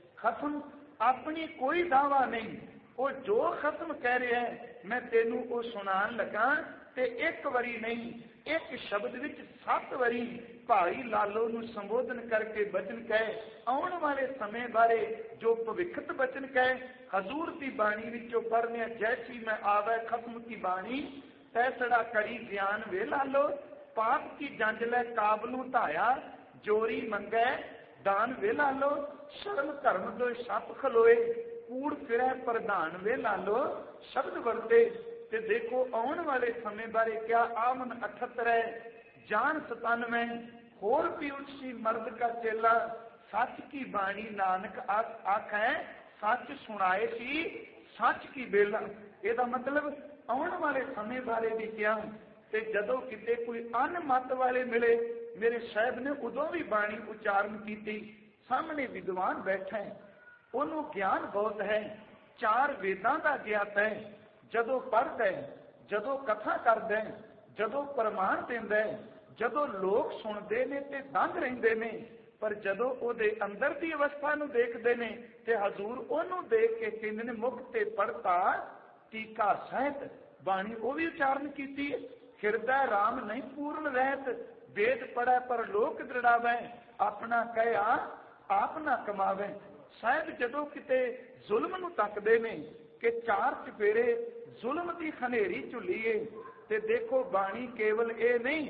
खसम अपनी कोई दावा नहीं, वो जो खत्म कह रहे हैं मैं तेनू वो सुनान लगा, ते एक बारी नहीं एक शब्द विच 7 बारी भाई लालो नू संबोधन करके बचन कहे, आने वाले समय बारे जो भविखत बचन कहे। हजूर की बाणी विचों पढ़ने, जैसी मैं आवे खत्म की बाणी, तैसड़ा करी ज्ञान वे लालो, पाप की जंज लै काबलू धाया, जोरी मंगै दान वे लालो, शर्म धर्म दो सप खलोए, कूड़ फिरै प्रधान वे लालो। शब्द वरते ते देखो आने वाले समय बारे क्या आमन 78 है, जान 97, होर भी उसी मर्द का चेला, सच की बाणी नानक आख है, सच सुनाए सी सच की बेला। ਇਹਦਾ मतलब आने वाले समय बारे भी क्या, ते जदों किते कोई अनमत वाले मिले, मेरे साहब ने उदों भी बाणी उच्चारण की। सामने विद्वान बैठा है, उन्होंने ज्ञान बहुत है, 4 वेदां का ज्ञात है, जदों पढ़ता है, जदों कथा करता है, जदों प्रमाण देंदा है, जदों लोग सुनते हैं ते दंग रहिंदे ने, पर जदों उहदे अंदर की अवस्था नूं देखदे ने ते हजूर उहनूं देख के कहंदे ने मुख ते पढ़ता टीका सहित बाणी वो भी उच्चारण की। हिरदै राम नहीं पूर्ण रहत, वेद पढ़ै पर लोक दृढ़ावै, अपना कहा आप ना कमावे। शायद जदों किते जुल्म नूं तकदे ने कि 4 चफेरे जुल्म की खनेरी झुलीए, ते देखो बाणी केवल ये नहीं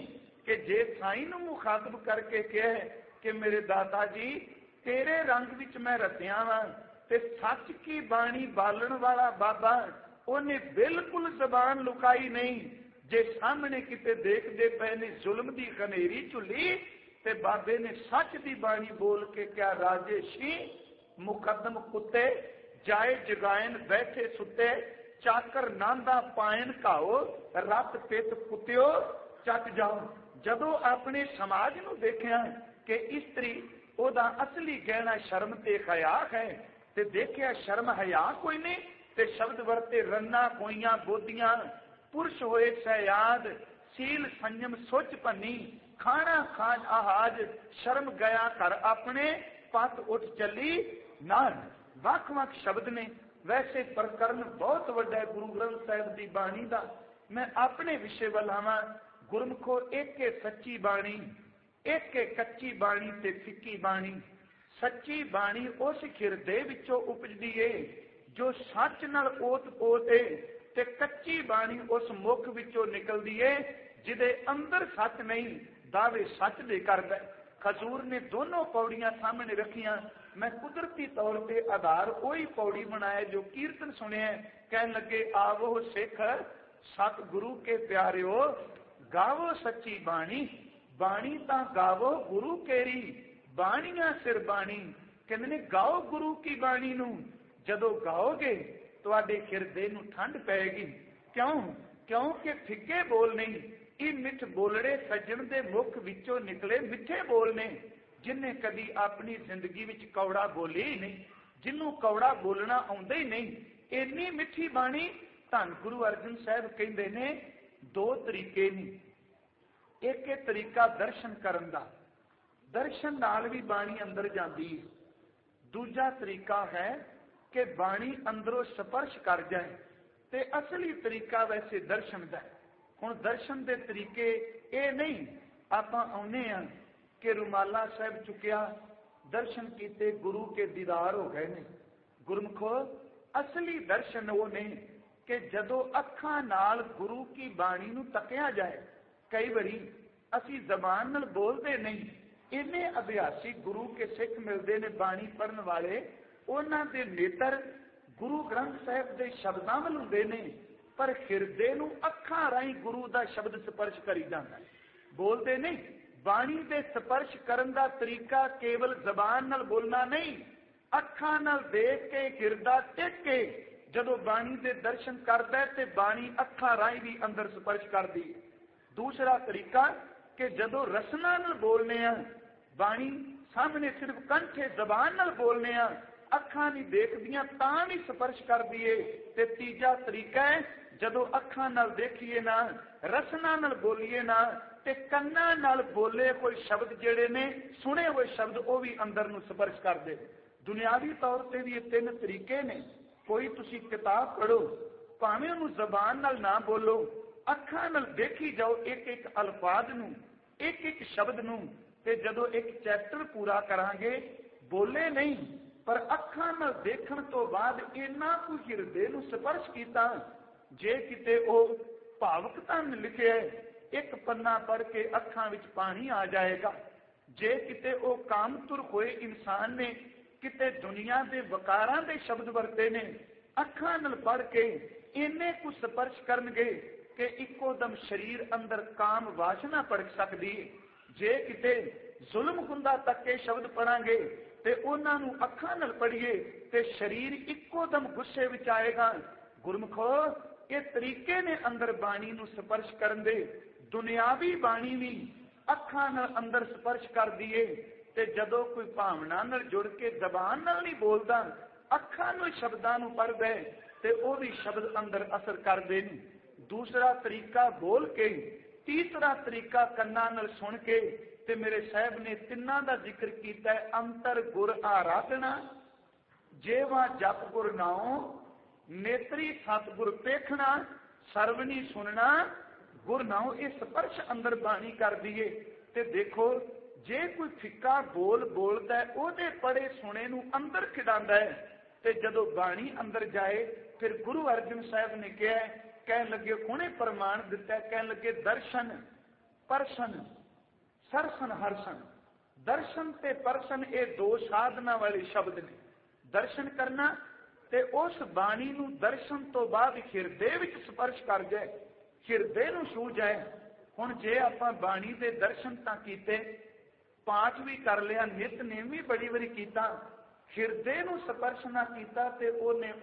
कि जे साईं नूं मुखातब करके कहे कि मेरे दाता जी तेरे रंग विच मैं रतिया वां, ते सच की बाणी बालण वाला बाबा उन्हें बिल्कुल जबान लुकाई नहीं। जे सामने किते देखते पे ने जुल्म की खनेरी झुली, ते बाबे ने सच की बाणी बोल के क्या राजेशी मुकदम कुत्ते जाए जगायन बैठे सुते, चाकर नांदा पायन घाओ रत पित कुत्तिओ चट जाओ। जदों अपने समाज नूं देखिया कि इस्त्री ओदा असली गहना शर्म ते हया है, ते देखिया शर्म हया कोई नहीं, ते शब्द वरते रन्ना कोइयां बोधियां, पुरुष होए सहयाद सील संयम सोच भन्नी, खाना खान आहाज शर्म गया घर अपने पत उठ चली नान। वख वख शब्द ने, वैसे प्रकरण बहुत वड्डा है गुरु ग्रंथ साहिब की बाणी का। मैं अपने विषय वल आवां। गुरमुखो एक सच्ची बाणी, एक कच्ची बाणी ते फिक्की बाणी। सच्ची बाणी उस हिरदे विचों उपजदी है जो सच नाल ओत पोत है, ते कच्ची बाणी उस मुख विचों निकलदी है जिदे अंदर सच नहीं, दावे सच दे करदा है। खजूर ने दोनों पौड़ियां सामने रखियां। मैं कुदरती तौर पर आधार वही पौड़ी बनाया जो कीर्तन सुने। कहन लगे आवो सिख सतगुरु के प्यारिओ, गावो सच्ची बाणी, बाणी तां गावो गुरु केरी, बाणियां सिर बाणी। कहंदे ने गाओ गुरु की बाणी नूं, जदों गाओगे तुहाडे हिरदे नूं ठंड पैगी। क्यों? क्योंकि फिक्के बोल नहीं, ये मिठ बोलड़े सज्जण दे मुख विचों निकले मिठे बोल ने। जिन्हें कदी अपनी जिंदगी विच कौड़ा बोले ही नहीं, जिन्हों कौड़ा बोलना आउंदा ही नहीं, इन्नी मिठी बाणी। धन गुरु अर्जन साहब कहंदे ने दो तरीके ने, एक तरीका दर्शन करन दा, दर्शन नाल भी बाणी अंदर जाती है। दूजा तरीका है कि बाणी अंदरों स्पर्श कर जाए, ते असली तरीका वैसे दर्शन का। हुण दर्शन के तरीके ये नहीं आपां आउणे आ कि रुमाला साहब चुकिया दर्शन किते गुरु के दीदार हो गए ने। गुरमुखो असली दर्शन वो नहीं कि जदों अखां नाल गुरु की बाणी नूं तकिया जाए। कई बारी असी जबान नाल बोलते नहीं, इन्ने अभ्यासी गुरु के सिख मिलते ने बाणी पढ़न वाले, उन्हां दे नेत्र गुरु ग्रंथ साहिब के शब्दां वल हुंदे ने, पर हिरदे नूं अखां राहीं गुरु का शब्द स्पर्श करी जाता है, बोलते नहीं। बाणी दे स्पर्श करन दा तरीका केवल जबान नाल बोलना नहीं, अखां नाल देख के हिरदा टिक के जदों बाणी दे दर्शन करदा है ते बाणी अखां राहीं भी अंदर स्पर्श करदी है। दूसरा तरीका कि जदों रसना नाल बोलने आ, बाणी सामने सिर्फ कंठे जबान नाल बोलने आ, अखां नहीं देखदियां तां भी स्पर्श करदी है। ते तीजा तरीका है जदों अखां नाल देखिए ना, रसना नाल बोलीए ना, ते कन्नां नाल बोले कोई शब्द जेड़े ने सुने हुए शब्द वो भी अंदर नूं स्पर्श करदे। दुनियावी तौर पर भी ये तीन तरीके ने। कोई तुसी किताब पढ़ो, भावें उहनूं जबान नाल ना बोलो, अखां नाल देखी जाओ एक एक अल्फाज नूं, एक एक शब्द नूं, ते जदों एक चैप्टर पूरा करांगे बोले नहीं पर अखां नाल देखण तो बाद इन्ना कुछ हिरदे नूं स्पर्श कीता। जे किते ओ भावक धन लिखे एक पन्ना पढ़ के अखां विच पानी आ जाएगा। जे किते ओ कामतुर होए इंसान ने किते दुनिया के वकारां दे शब्द वरते ने, अखां नाल पढ़ के इन्ने कुछ स्पर्श करनगे कि इको दम शरीर अंदर काम वासना पड़ सकती है। जे किते जुल्म हुंदा तक के शब्द पढ़ांगे ते उन्हां नूं अखां नाल पढ़िए ते शरीर इको दम गुस्से विच आएगा। गुरमुखो ये तरीके ने अंदर बाणी नूं स्पर्श करन दे। दुनियावी बाणी भी अखां नाल अंदर स्पर्श कर दिए ते जदों कोई भावना नाल जुड़ के जबान नाल नहीं बोलदा, अखां नाल शब्दां नूं पढ़दा है ते वो भी शब्द अंदर असर करदे ने। दूसरा तरीका बोल के, तीसरा तरीका कन्नां नाल सुन के। ते मेरे साहब ने तिन्नां दा जिक्र कीता है, अंतर गुर आराधना, जेवा जप गुर नाओ, नेत्री सतगुर पेखना, सरवणी सुनना गुर नाओ। ये स्पर्श अंदर बाणी कर दिए। ते देखो जे कोई फिक्का बोल बोलता है ओदे पढ़े सुने नूं अंदर खिडांदा है, ते जदों बाणी अंदर जाए फिर गुरु अर्जन साहब ने कहा, कह लगे हुणे प्रमाण दिता है, कह लगे दर्शन परसन, सरसन हरसन। दर्शन ते परसन ये दो साधना वाले शब्द ने। दर्शन करना ते उस बाणी नूं दर्शन तो बाद हिरदे विच स्पर्श कर जाए, हिरदे नूं छू जाए। हुण जे आपां बाणी दे दर्शन तां कीते, पाठ भी कर लिया, नितनेम भी बड़ी बारी कीता, हिरदे नूं स्पर्श ना कीता ते ओने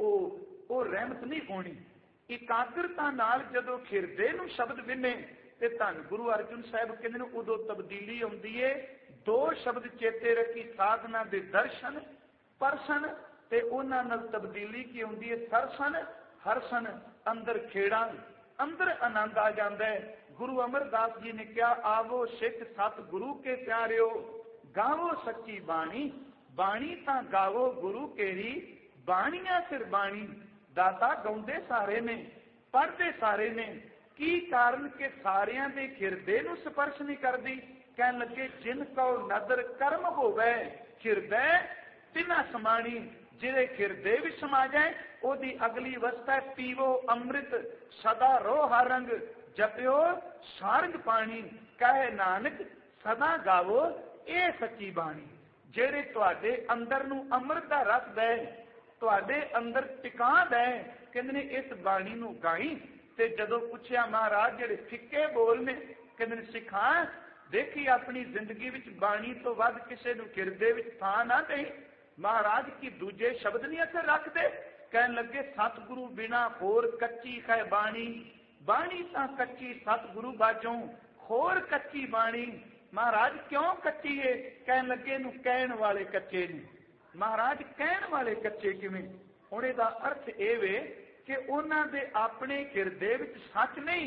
ओ रहमत नहीं होनी। इकाग्रता नाल जदों हिरदे नूं शब्द विने ते धन गुरु अर्जुन साहब कहंदे ने उदों तब्दीली आउंदी है। दो शब्द चेते रखी, साधना दे दर्शन परसन ते उन्हां नाल तब्दीली की आउंदी है सरसन हरसन। अंदर खेड़ा, अंदर आनंद आ जाता है। गुरु अमरदास जी ने कहा, आवो सिख सत गुरु के प्यारिओ, गावो सच्ची बाणी, बाणी तां गावो गुरु केरी, बाणियां सिर बाणी। दाता गाउंदे सारे ने, पढ़दे सारे ने, की कारण के सारियां दे हिरदे नूं स्पर्श नहीं करदी। कहन लगे जिन को नदर कर्म होवे, हिरदे तिना समाणी। जिहदे हिरदे भी समा जाए, ओदी अगली अवस्था है पीवो अमृत सदा रो हरंग, जपियो सारंग पानी। कहे नानक सदा गावो ये सच्ची बाणी। जेड़े तुहाडे अंदर नूं अमृत दा रस दे, तुहाडे अंदर टिका दे, कहंदे ने इस बाणी नूं गाई। ते जदों पुछया महाराज जेड़े फिक्के बोल ने, कहंदे ने सिखा देखी अपनी जिंदगी विच बाणी तो वध किसे नूं हिरदे विच थां ना देई। महाराज की दूजे शब्द नहीं असर रखते। कहन लगे सतगुरु बिना होर कच्ची है बाणी, बाणी तां कच्ची सतगुरु बाजों होर कच्ची बाणी। महाराज क्यों कच्ची है? कहन लगे नूं कहण वाले कच्चे ने। महाराज कहण वाले कच्चे किवें? हुण इहदा अर्थ इह वे कि उन्हां दे अपने हिरदे विच सच नहीं,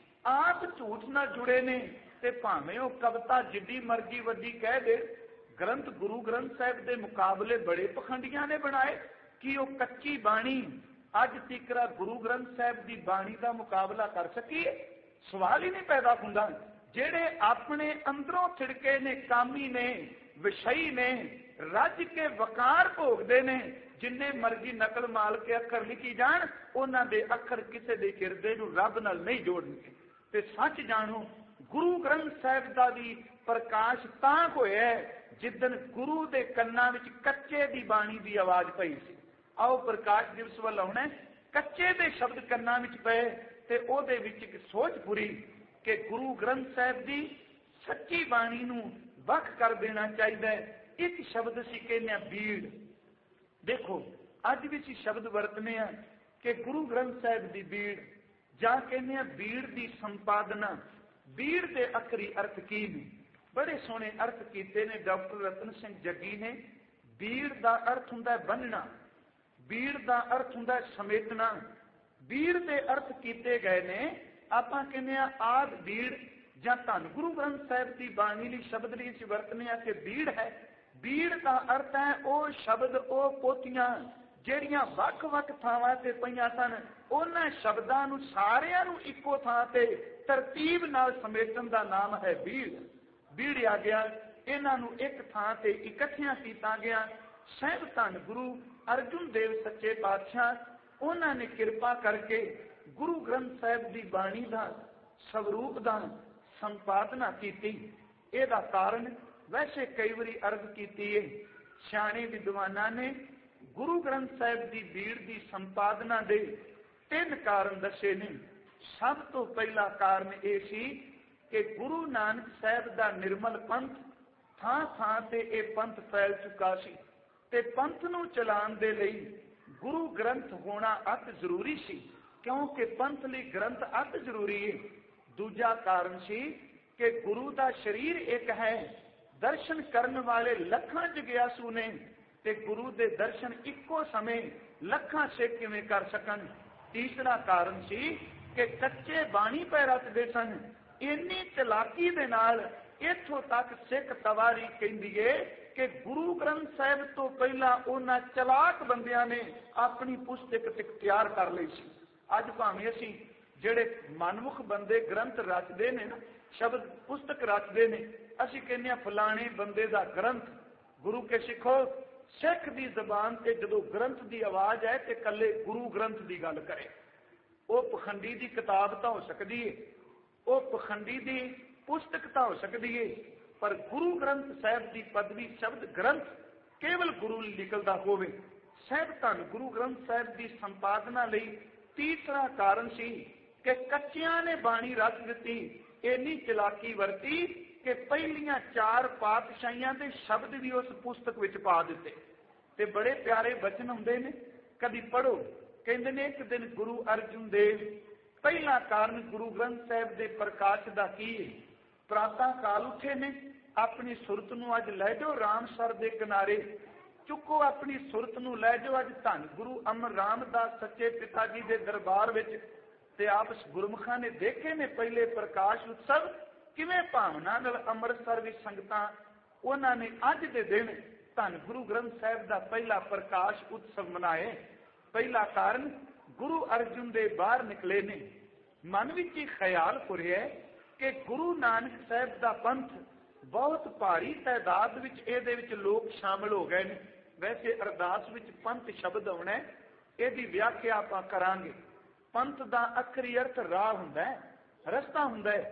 आप झूठ नाल जुड़े ने। ते भावें ओह कविता जिड्डी मर्जी वड्डी कह दे, ग्रंथ गुरु ग्रंथ साहिब दे मुकाबले बड़े पखंडियां ने बनाए कि वह कच्ची बाणी अज तिकरा गुरु ग्रंथ साहिब की बाणी का मुकाबला कर सकी? सवाल ही नहीं पैदा हुंदा। जेड़े अपने अंदरों छिड़के ने, कामी ने, विषयी ने, रज के वकार भोगते ने, जिन्ने मर्जी नकल माल के अखर लिखी जान, उन्हां दे अखर किसी दे हिरदे नूं रब नाल नहीं जोड़नगे। ते सच जानो गुरु ग्रंथ साहिब दा भी प्रकाश तां होया जिदन गुरु दे कन्नां विच कच्चे दी बाणी दी आवाज पई सी। आओ प्रकाश दिवस वल आउणा, कच्चे दे शब्द कन्नां विच पए ते ओहदे विच इक सोच पुरी कि गुरु ग्रंथ साहिब दी सच्ची बाणी नूं वख कर देना चाहिए। एक शब्द सी कहने बीड़। देखो अज भी असीं शब्द वरतने आ कि गुरु ग्रंथ साहिब दी बीड़, जां कहने बीड़ दी संपादना। बीड़ दे अखरी अर्थ की ने? बड़े सोहने अर्थ कीते ने डॉक्टर रतन सिंह जग्गी ने। बीड़ दा अर्थ हुंदा बन्नना, बीड़ दा अर्थ हुंदा समेटना, बीड़ दे अर्थ कीते गए ने। आपां कहने आद बीड़ जां धन गुरु ग्रंथ साहिब की बाणी लई शब्द लई असीं वरतने आ कि बीड़ है। बीड़ का अर्थ है वह शब्द, वह पोथियां ਜਿਹੜੀਆਂ ਵੱਖ-ਵੱਖ ਥਾਵਾਂ ਤੇ ਪਈਆਂ ਸਨ, ਉਹਨਾਂ ਸ਼ਬਦਾਂ ਨੂੰ ਸਾਰਿਆਂ ਨੂੰ ਇੱਕੋ ਥਾਂ ਤੇ ਤਰਤੀਬ ਨਾਲ ਸਮੇਟਣ ਦਾ ਨਾਮ ਹੈ ਬੀੜ। ਬੀੜਿਆ ਗਿਆ, ਇਹਨਾਂ ਨੂੰ ਇੱਕ ਥਾਂ ਤੇ ਇਕੱਠਿਆਂ ਕੀਤਾ ਗਿਆ। ਸਹਿਬ ਧੰਨ ਗੁਰੂ ਅਰਜੁਨ ਦੇਵ ਸੱਚੇ ਪਾਤਸ਼ਾਹ, ਉਹਨਾਂ ਨੇ ਕਿਰਪਾ ਕਰਕੇ ਗੁਰੂ ਗ੍ਰੰਥ ਸਾਹਿਬ ਦੀ ਬਾਣੀ ਦਾ ਸਵਰੂਪ ਦਾ ਸੰਪਾਦਨਾ ਕੀਤੀ। ਇਹਦਾ ਕਾਰਨ ਵੈਸੇ ਕਈ ਵਾਰੀ ਅਰਜ਼ ਕੀਤੀ ਹੈ। ਸਿਆਣੇ ਵਿਦਵਾਨਾਂ ਨੇ गुरु ग्रंथ साहिब की भीड़ की संपादना के 3 कारण दसे ने। सब तो पहला कारण यह सी कि गुरु नानक साहिब का निर्मल पंथ थां थां ते यह पंथ फैल चुका सी ते पंथ नूं चलाउण दे लई गुरु ग्रंथ होना अत जरूरी सी, क्योंकि पंथ लई ग्रंथ अत जरूरी है। दूजा कारण सी कि गुरु का शरीर एक है, दर्शन करने वाले लखां जग्यासू ने ते गुरु दे दर्शन इक्को समय लखां सिख किवें कर सकन। तीसरा कारण सी कि कच्चे बाणी पै रचदे सन। इन्नी चलाकी दे नाल इत्थों तक सिख तवारी कहंदी है कि गुरु ग्रंथ साहिब तो पहला उन्हां चलाक बंदियां ने अपनी पुस्तक तैयार कर लई सी। अज भावें असीं जिहड़े मनमुख बंदे ग्रंथ रचदे ने, शब्द पुस्तक रचदे ने, असीं कहने फलाणे बंदे दा ग्रंथ। गुरु के सिखो सिख की जबान से जो ग्रंथ की आवाज है तो कले गुरु ग्रंथ की गल करे। वह पखंडी की किताब तो हो सकती है, वह पखंडी की पुस्तक तो हो सकती है, पर गुरु ग्रंथ साहिब की पदवी शब्द ग्रंथ केवल गुरु निकलता होवे। साहिब धन गुरु ग्रंथ साहिब की संपादना लई तीसरा कारण सी कि कच्चियां ने बाणी रच दी, इन्नी चलाकी वरती कि पहलियां 4 पातशाहियां के शब्द भी उस पुस्तक विच पा दिते। ते बड़े प्यारे बचन हुंदे ने, कदी पढ़ो। कहंदे ने एक दिन गुरु अर्जुन देव पहला कारण गुरु ग्रंथ साहिब के प्रकाश का की है। प्रातः काल उठे ने, अपनी सुरत नूं अज लै जाओ रामसर के किनारे, चुको अपनी सुरत नूं लै जाओ अज धन गुरु अमर रामदास सच्चे पिता जी के दरबार विच। ते आप गुरमुखां ने देखे ने पहले प्रकाश उत्सव किवें भावना नाल अमृतसर विच संगतां उन्हां ने अज दे दिन धन गुरु ग्रंथ साहिब का पहला प्रकाश उत्सव मनाए। पहला कारण गुरु अर्जुन दे बाहर निकले ने, मन विच ही ख्याल फुरिया कि गुरु नानक साहिब का पंथ बहुत भारी तादाद विच इहदे विच लोग शामिल हो गए ने। वैसे अरदास विच पंथ शब्द आउणा है, इहदी व्याख्या आपां करांगे। पंथ का अखरी अर्थ राह हुंदा है, रस्ता हुंदा है।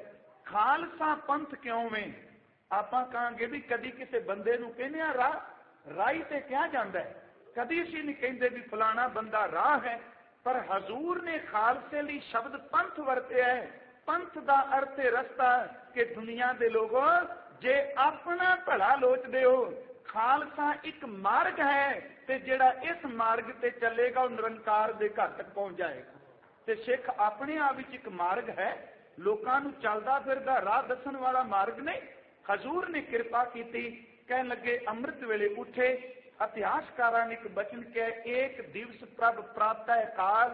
खालसा पंथ क्यों वे? आपां कहांगे भी कदी किसी बंदे नूं कहने आ राह, राही ते क्या जांदा है, कदी असीं नहीं कहंदे भी फलाना बंदा राह है। पर हजूर ने खालसे लई शब्द पंथ वरतिया है। पंथ का अर्थ है रस्ता, कि दुनिया के लोगों जे अपना भला लोचदे हो, खालसा एक मार्ग है ते जिहड़ा इस मार्ग ते चलेगा वह निरंकार दे घर तक पहुंच जाएगा। ते सिख अपने आप विच एक मार्ग है, लोकां नूं चलदा फिरदा राह दसन वाला मार्ग नहीं। हजूर ने कृपा की, कहन लगे अमृत वेले उठे। इतिहासकारां ने एक बचन कहा, एक दिवस प्रभ प्रातः काल,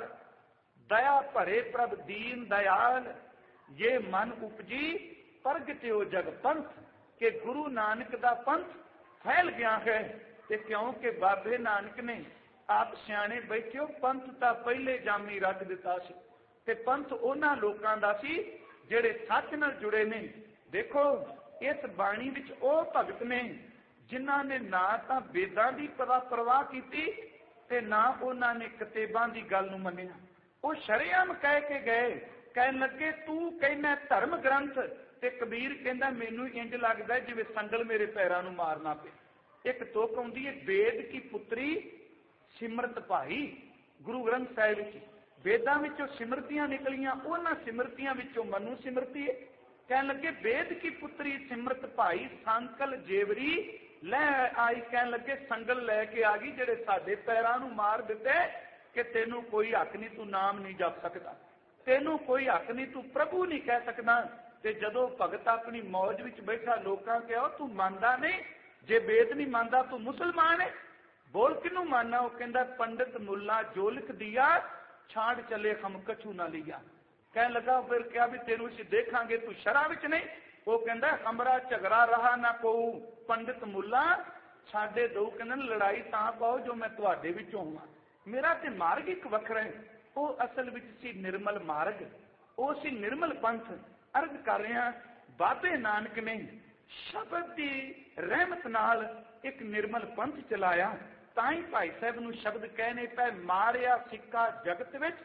दया भरे प्रभ दीन दयाल, ये मन उपजी प्रगट्यो जग पंथ। के गुरु नानक का पंथ फैल गया है। ते क्योंकि बाबे नानक ने आप सियाने बैठे हो, पंथ तो पहले जामी रख दिता सी, ते पंथ उन्हां लोकां दा सी जिहड़े सच नाल जुड़े ने। देखो इस बाणी विच ओ भगत ने जिन्हां ने ना तां वेदां दी परवाह कीती ते ना उन्हां ने किताबां दी गल नूं मन्निया। वो शरेआम कह के गए, कहन लगे तू कहना धर्म ग्रंथ, ते कबीर कहंदा मैनू इंज लगदा जिवें संगल मेरे पैरां नूं मारना पे। एक तुक आउंदी है, वेद की पुत्री सिमरत भाई। गुरु ग्रंथ साहिब विच वेदां विचों सिमरतियां निकलियां, उन्हां सिमरतियां विचों मनु सिमरती है। कहन लगे वेद की पुत्री सिमरत भाई संकल जेवरी लै आई। कहन लगे संगल लैके आ गई जिहड़े साडे पैरां नूं मार दिते, कि तेनू कोई हक नहीं, तू नाम नहीं जप सकदा, तेनू कोई हक नहीं, तू प्रभु नहीं कह सकदा। ते जदों भगत अपनी मौज विच बैठा लोकां कहो तू मानदा नहीं, जे वेद नहीं मानदा तू मुसलमान है, बोल किनू मानना? वो कहंदा पंडित मुल्ला जो लिख दिया छाड़ चले हम कछू ना लिया। कह लगा फिर क्या भी तेनू असीं देखांगे तू शरा विच नहीं। वो कहंदा हमरा झगड़ा रहा ना कोऊ, पंडित मुल्ला छाड़े दो। कहंदा लड़ाई तां पाओ जो मैं तुहाडे विचों होवां, मेरा ते मार्ग एक वखरा है। वो असल विच सी निर्मल मार्ग, वो सी निर्मल पंथ। अर्ज कर रहे हैं बाबे नानक ने शब्द की रहमत नाल एक निर्मल पंथ चलाया। ताई भाई साहब नूं शब्द कहने पे, मारिया सिक्का जगत विच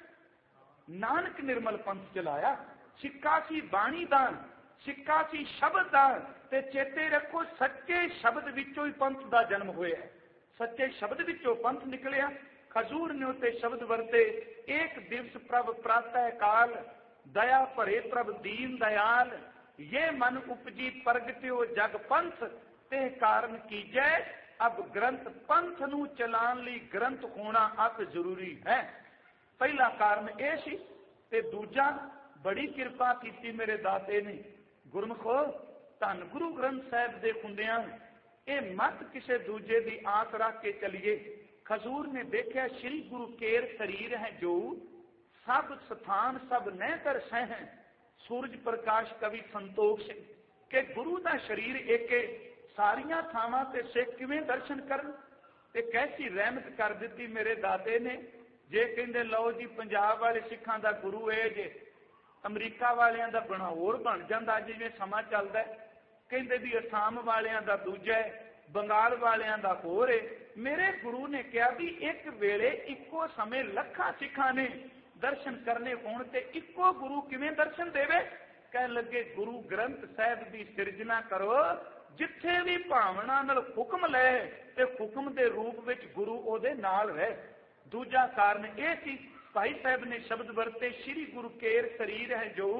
नानक निर्मल पंथ चलाया। सिक्का सी बाणी दा, सिक्का सी शब्द दा। ते चेते रखो सच्चे शब्द विचों ही पंथ दा जन्म होया, सच्चे शब्द विचों पंथ निकलिया। हजूर ने उते शब्द वरते, एक दिवस प्रभ प्रातः काल, दया भरे प्रभ दीन दयाल, ये मन उपजी प्रगट्यो जग पंथ, ते कारण कीजै अब ग्रंथ। पंथ नूं चलाण लई ग्रंथ होना अत जरूरी है। पहला कारण यह सी, ते दूजा बड़ी कृपा की मेरे दाते ने। गुरमुखो धन गुरु ग्रंथ साहिब दे हुंदियां ये मत किसी दूजे की आस रख के चलीए। खजूर ने देखा श्री गुरु केर शरीर है जो, सब स्थान सब न कर सह। सूरज प्रकाश कवि संतोख सिंह के गुरु का शरीर एक सारिया थावां ते सिख किवें दर्शन करन। ते कैसी रहमत कर दी मेरे दाते ने। जे कहंदे लो जी पंजाब वाले सिखां दा गुरु है जे, अमरीका वालियां दा बना होर बन जांदा जिवें समा चलदा है। कहंदे भी असाम वालियां दा दूजा है, बंगाल वालियां दा होर है। मेरे गुरु ने कहा भी एक वेले इक्को समय लखां सिखां ने दर्शन करने होण ते इक्को गुरु किवें दर्शन देवे। ਕਹਿਣ ਲੱਗੇ ਗੁਰੂ ਗ੍ਰੰਥ ਸਾਹਿਬ ਦੀ ਸਿਰਜਣਾ ਕਰੋ, ਜਿੱਥੇ ਵੀ ਭਾਵਨਾ ਨਾਲ ਹੁਕਮ ਲੈ ਤੇ ਹੁਕਮ ਦੇ ਰੂਪ ਵਿੱਚ ਗੁਰੂ ਉਹਦੇ ਨਾਲ ਰਹੇ। ਦੂਜਾ ਕਾਰਨ ਇਹ ਸੀ, ਭਾਈ ਸਾਹਿਬ ਨੇ ਸ਼ਬਦ ਵਰਤੇ, ਸ੍ਰੀ ਗੁਰੂ ਕੇਰ ਸਰੀਰ ਹੈ ਜੋ